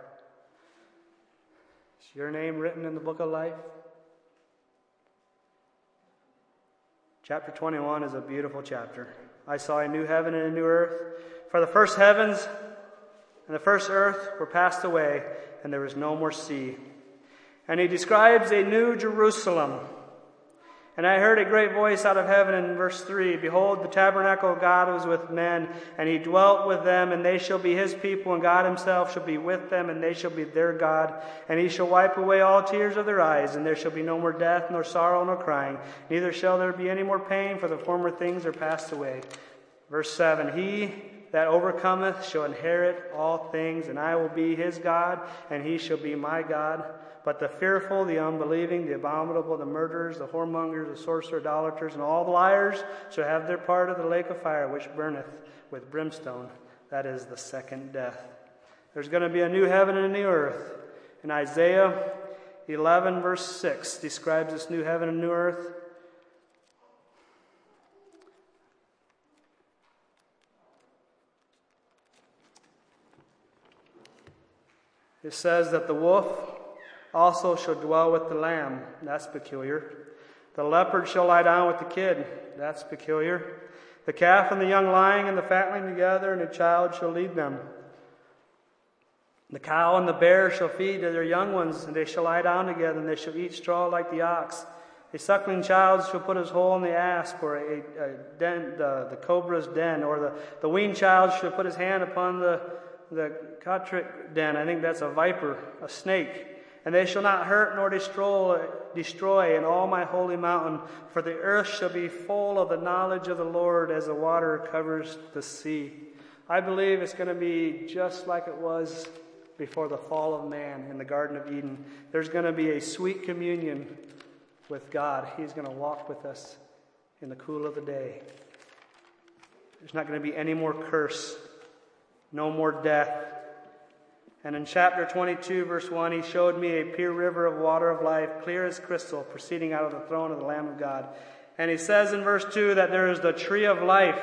Is your name written in the book of life? Chapter 21 is a beautiful chapter. I saw a new heaven and a new earth. For the first heavens and the first earth were passed away, and there was no more sea. And he describes a new Jerusalem. And I heard a great voice out of heaven in verse 3. Behold, the tabernacle of God was with men, and he dwelt with them, and they shall be his people, and God himself shall be with them, and they shall be their God. And he shall wipe away all tears of their eyes, and there shall be no more death, nor sorrow, nor crying. Neither shall there be any more pain, for the former things are passed away. Verse 7, he that overcometh shall inherit all things, and I will be his God, and he shall be my God. But the fearful, the unbelieving, the abominable, the murderers, the whoremongers, the sorcerers, idolaters, and all the liars shall have their part of the lake of fire, which burneth with brimstone, That is the second death. There's going to be a new heaven and a new earth. In Isaiah 11, verse 6, describes this new heaven and new earth. It says that the wolf also shall dwell with the lamb. That's peculiar. The leopard shall lie down with the kid. That's peculiar. The calf and the young lion and the fatling together, and a child shall lead them. The cow and the bear shall feed their young ones, and they shall lie down together, and they shall eat straw like the ox. A suckling child shall put his hole in the asp, or the cobra's den, or the weaned child shall put his hand upon the catric den. I think that's a viper, a snake. And they shall not hurt nor destroy in all my holy mountain, for the earth shall be full of the knowledge of the Lord as the water covers the sea. I believe it's going to be just like it was before the fall of man in the Garden of Eden. There's going to be a sweet communion with God. He's going to walk with us in the cool of the day. There's not going to be any more curse, no more death. And in chapter 22, verse 1, he showed me a pure river of water of life, clear as crystal, proceeding out of the throne of the Lamb of God. And he says in verse 2 that there is the tree of life.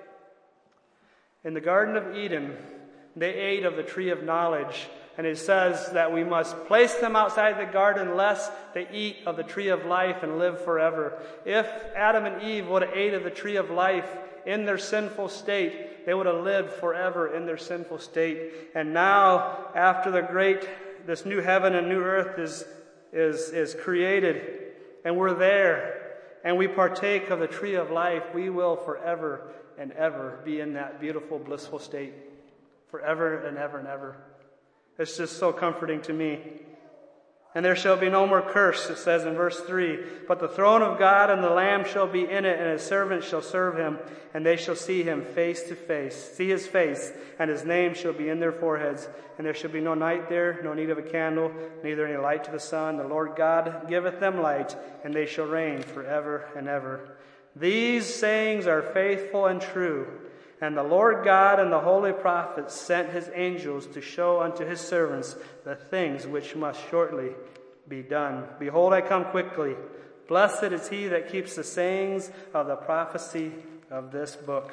In the Garden of Eden, they ate of the tree of knowledge. And it says that we must place them outside the garden lest they eat of the tree of life and live forever. If Adam and Eve would have ate of the tree of life in their sinful state, they would have lived forever in their sinful state. And now, after this new heaven and new earth is created, and we're there, and we partake of the tree of life, we will forever and ever be in that beautiful, blissful state. Forever and ever and ever. It's just so comforting to me. And there shall be no more curse, it says in verse 3. But the throne of God and the Lamb shall be in it, and his servants shall serve him, and they shall see him face to face, see his face, and his name shall be in their foreheads. And there shall be no night there, no need of a candle, neither any light to the sun. The Lord God giveth them light, and they shall reign forever and ever. These sayings are faithful and true. And the Lord God and the holy prophets sent his angels to show unto his servants the things which must shortly be done. Behold, I come quickly. Blessed is he that keeps the sayings of the prophecy of this book.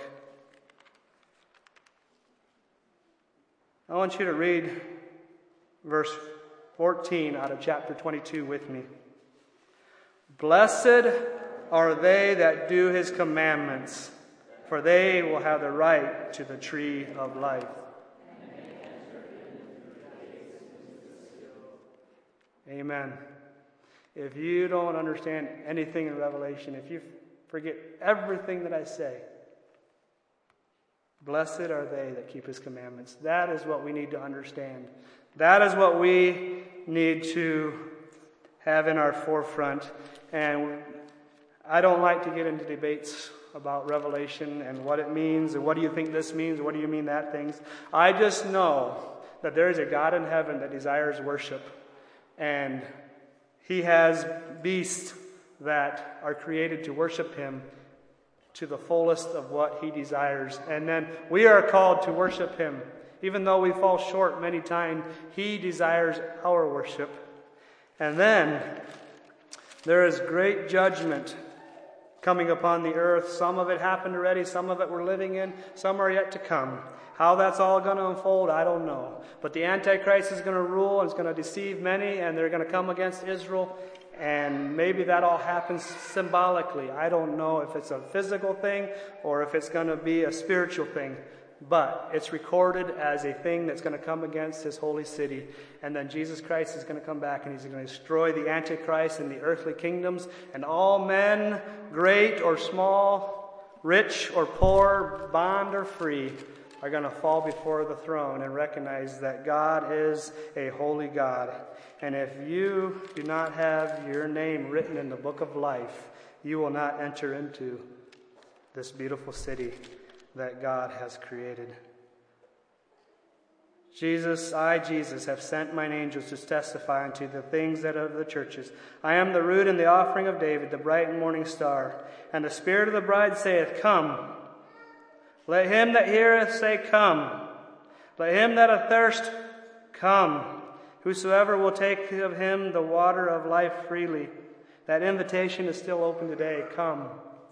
I want you to read verse 14 out of chapter 22 with me. Blessed are they that do his commandments, for they will have the right to the tree of life. Amen. If you don't understand anything in Revelation, if you forget everything that I say, blessed are they that keep his commandments. That is what we need to understand. That is what we need to have in our forefront. And I don't like to get into debates about Revelation and what it means and what do you think this means, what do you mean that things. I just know that there is a God in heaven that desires worship, and he has beasts that are created to worship him to the fullest of what he desires. And then we are called to worship him. Even though we fall short many times, he desires our worship. And then there is great judgment coming upon the earth. Some of it happened already, some of it we're living in, some are yet to come. How that's all going to unfold, I don't know. But the Antichrist is going to rule and is going to deceive many, and they're going to come against Israel. And maybe that all happens symbolically. I don't know if it's a physical thing or if it's going to be a spiritual thing. But it's recorded as a thing that's going to come against his holy city. And then Jesus Christ is going to come back and he's going to destroy the Antichrist and the earthly kingdoms. And all men, great or small, rich or poor, bond or free, are going to fall before the throne and recognize that God is a holy God. And if you do not have your name written in the book of life, you will not enter into this beautiful city that God has created. Jesus, have sent mine angels to testify unto the things that are of the churches. I am the root and the offering of David, the bright and morning star. And the Spirit of the bride saith, Come. Let him that heareth say, Come. Let him that athirst come. Whosoever will take of him the water of life freely. That invitation is still open today. Come.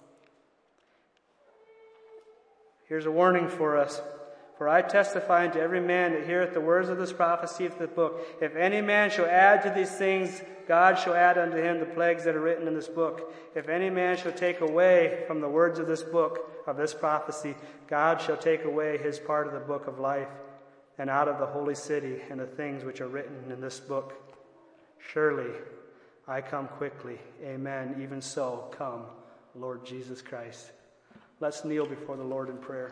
Here's a warning for us. For I testify unto every man that heareth the words of this prophecy of the book. If any man shall add to these things, God shall add unto him the plagues that are written in this book. If any man shall take away from the words of this book, of this prophecy, God shall take away his part of the book of life, and out of the holy city, and the things which are written in this book. Surely I come quickly. Amen. Even so, come, Lord Jesus Christ. Let's kneel before the Lord in prayer.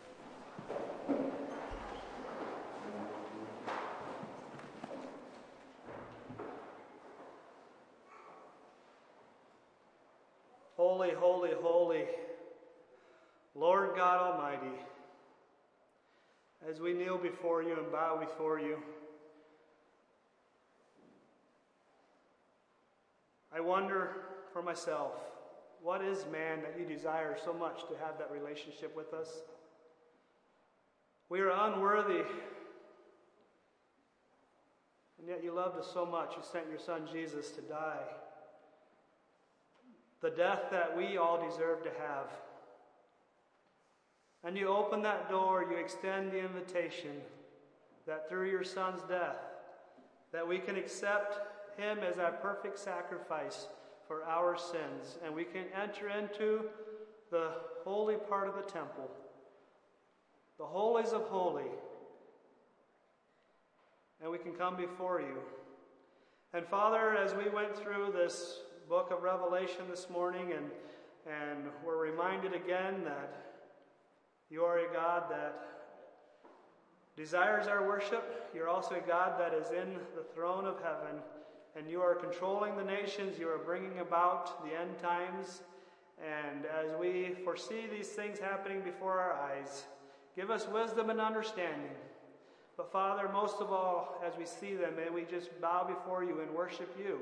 Holy, holy, holy, Lord God Almighty, as we kneel before you and bow before you, I wonder for myself, what is man that you desire so much to have that relationship with us? We are unworthy, and yet you loved us so much, you sent your son Jesus to die. The death that we all deserve to have. And you open that door, you extend the invitation that through your son's death, that we can accept him as our perfect sacrifice for our sins, and we can enter into the holy part of the temple, the holies of holy, and we can come before you. And Father, as we went through this book of Revelation this morning, and we're reminded again that you are a God that desires our worship. You're also a God that is in the throne of heaven, and you are controlling the nations. You are bringing about the end times. And as we foresee these things happening before our eyes, give us wisdom and understanding. But Father, most of all, as we see them, may we just bow before you and worship you,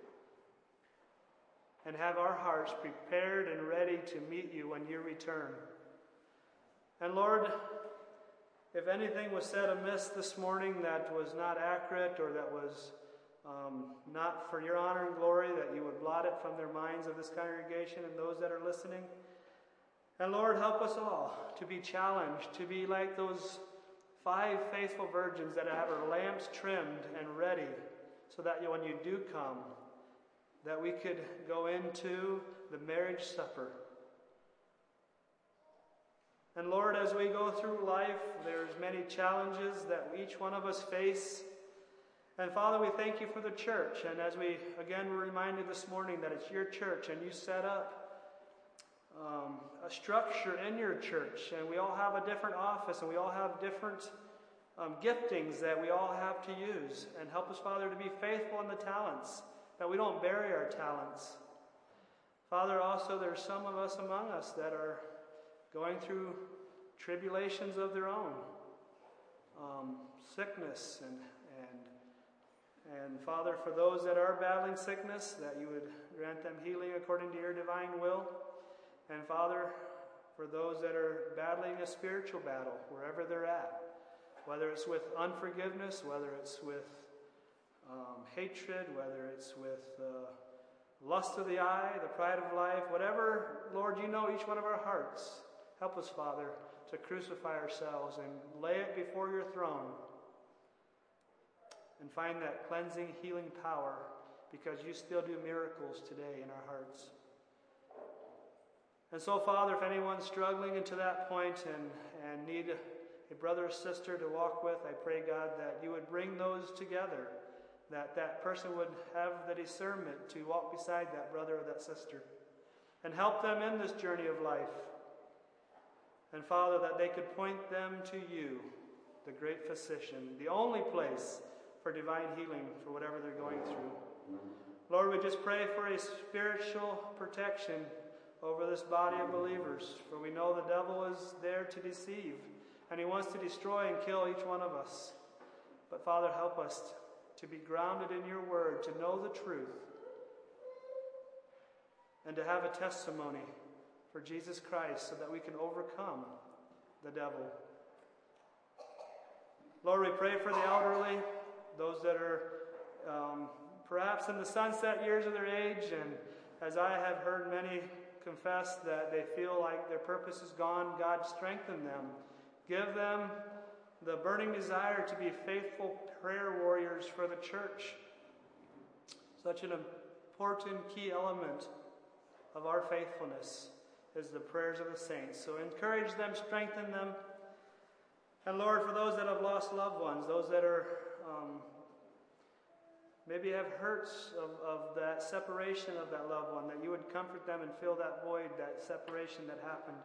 and have our hearts prepared and ready to meet you when you return. And Lord, if anything was said amiss this morning that was not accurate, or that was not for your honor and glory, that you would blot it from their minds of this congregation and those that are listening. And Lord, help us all to be challenged, to be like those 5 faithful virgins that have our lamps trimmed and ready, so that when you do come, that we could go into the marriage supper. And Lord, as we go through life, there's many challenges that each one of us face. And Father, we thank you for the church. And as we, again, were reminded this morning that it's your church, and you set up a structure in your church. And we all have a different office, and we all have different giftings that we all have to use. And help us, Father, to be faithful in the talents, that we don't bury our talents. Father, also there's some of us among us that are going through tribulations of their own, sickness, and Father, for those that are battling sickness, that you would grant them healing according to your divine will. And Father, for those that are battling a spiritual battle, wherever they're at, whether it's with unforgiveness, whether it's with hatred, whether it's with lust of the eye, the pride of life, whatever, Lord, you know each one of our hearts. Help us, Father, to crucify ourselves and lay it before your throne and find that cleansing, healing power, because you still do miracles today in our hearts. And so, Father, if anyone's struggling into that point and need a brother or sister to walk with, I pray, God, that you would bring those together, that that person would have the discernment to walk beside that brother or that sister and help them in this journey of life. And Father, that they could point them to you, the great physician, the only place for divine healing for whatever they're going through. Lord, we just pray for a spiritual protection over this body of believers, for we know the devil is there to deceive, and he wants to destroy and kill each one of us. But Father, help us to be grounded in your word, to know the truth, and to have a testimony for Jesus Christ so that we can overcome the devil. Lord, we pray for the elderly, those that are perhaps in the sunset years of their age, and as I have heard many confess that they feel like their purpose is gone, God, strengthen them. Give them the burning desire to be faithful prayer warriors for the church. Such an important key element of our faithfulness is the prayers of the saints. So encourage them, strengthen them. And Lord, for those that have lost loved ones, those that are maybe have hurts of that separation of that loved one, that you would comfort them and fill that void, that separation that happened.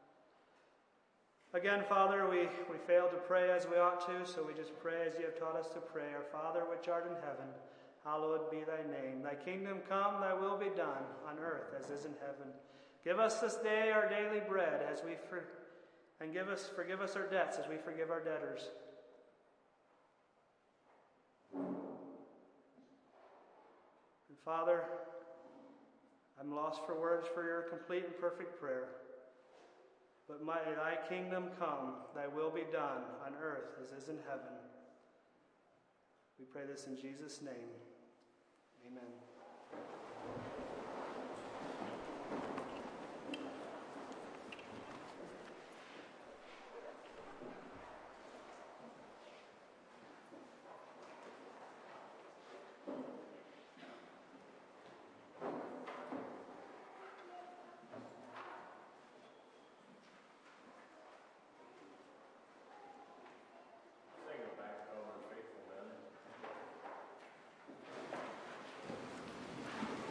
Again, Father, we fail to pray as we ought to, so we just pray as you have taught us to pray. Our Father, which art in heaven, hallowed be thy name. Thy kingdom come, thy will be done, on earth as is in heaven. Give us this day our daily bread, forgive us our debts as we forgive our debtors. And Father, I'm lost for words for your complete and perfect prayer. But may thy kingdom come, thy will be done on earth as is in heaven. We pray this in Jesus' name. Amen. Sing it back over faithful men.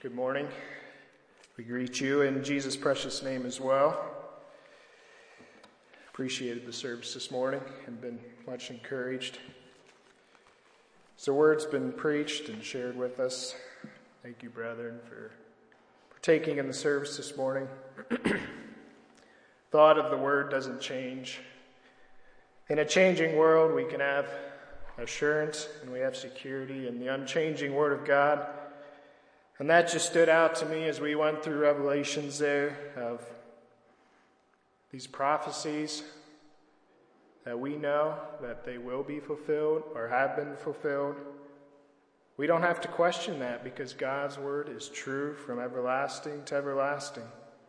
Good morning. We greet you in Jesus' precious name as well. Appreciated the service this morning and been much encouraged. So, word's been preached and shared with us. Thank you, brethren, for partaking in the service this morning. Thought of the word doesn't change. In a changing world, we can have assurance and we have security in the unchanging Word of God. And that just stood out to me as we went through Revelations there of these prophecies that we know that they will be fulfilled or have been fulfilled. We don't have to question that because God's Word is true from everlasting to everlasting.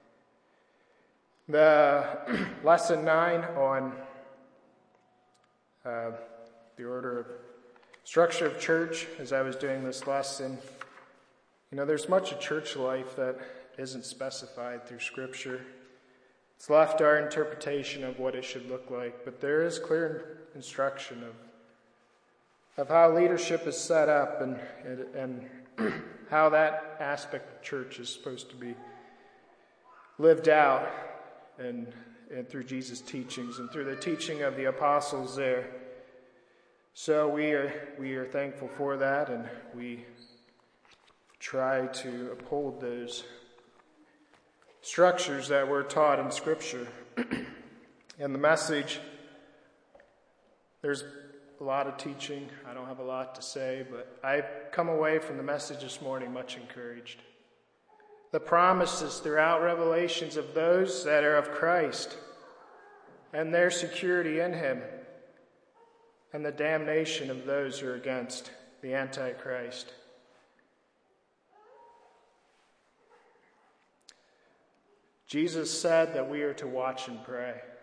The lesson 9 on the order of structure of church, as I was doing this lesson, there's much of church life that isn't specified through Scripture. It's left our interpretation of what it should look like, but there is clear instruction of how leadership is set up and how that aspect of church is supposed to be lived out and through Jesus' teachings and through the teaching of the apostles there. So we are thankful for that, and we try to uphold those structures that were taught in Scripture. And the message, there's a lot of teaching. I don't have a lot to say, but I've come away from the message this morning much encouraged. The promises throughout Revelations of those that are of Christ and their security in Him, and the damnation of those who are against the Antichrist. Jesus said that we are to watch and pray.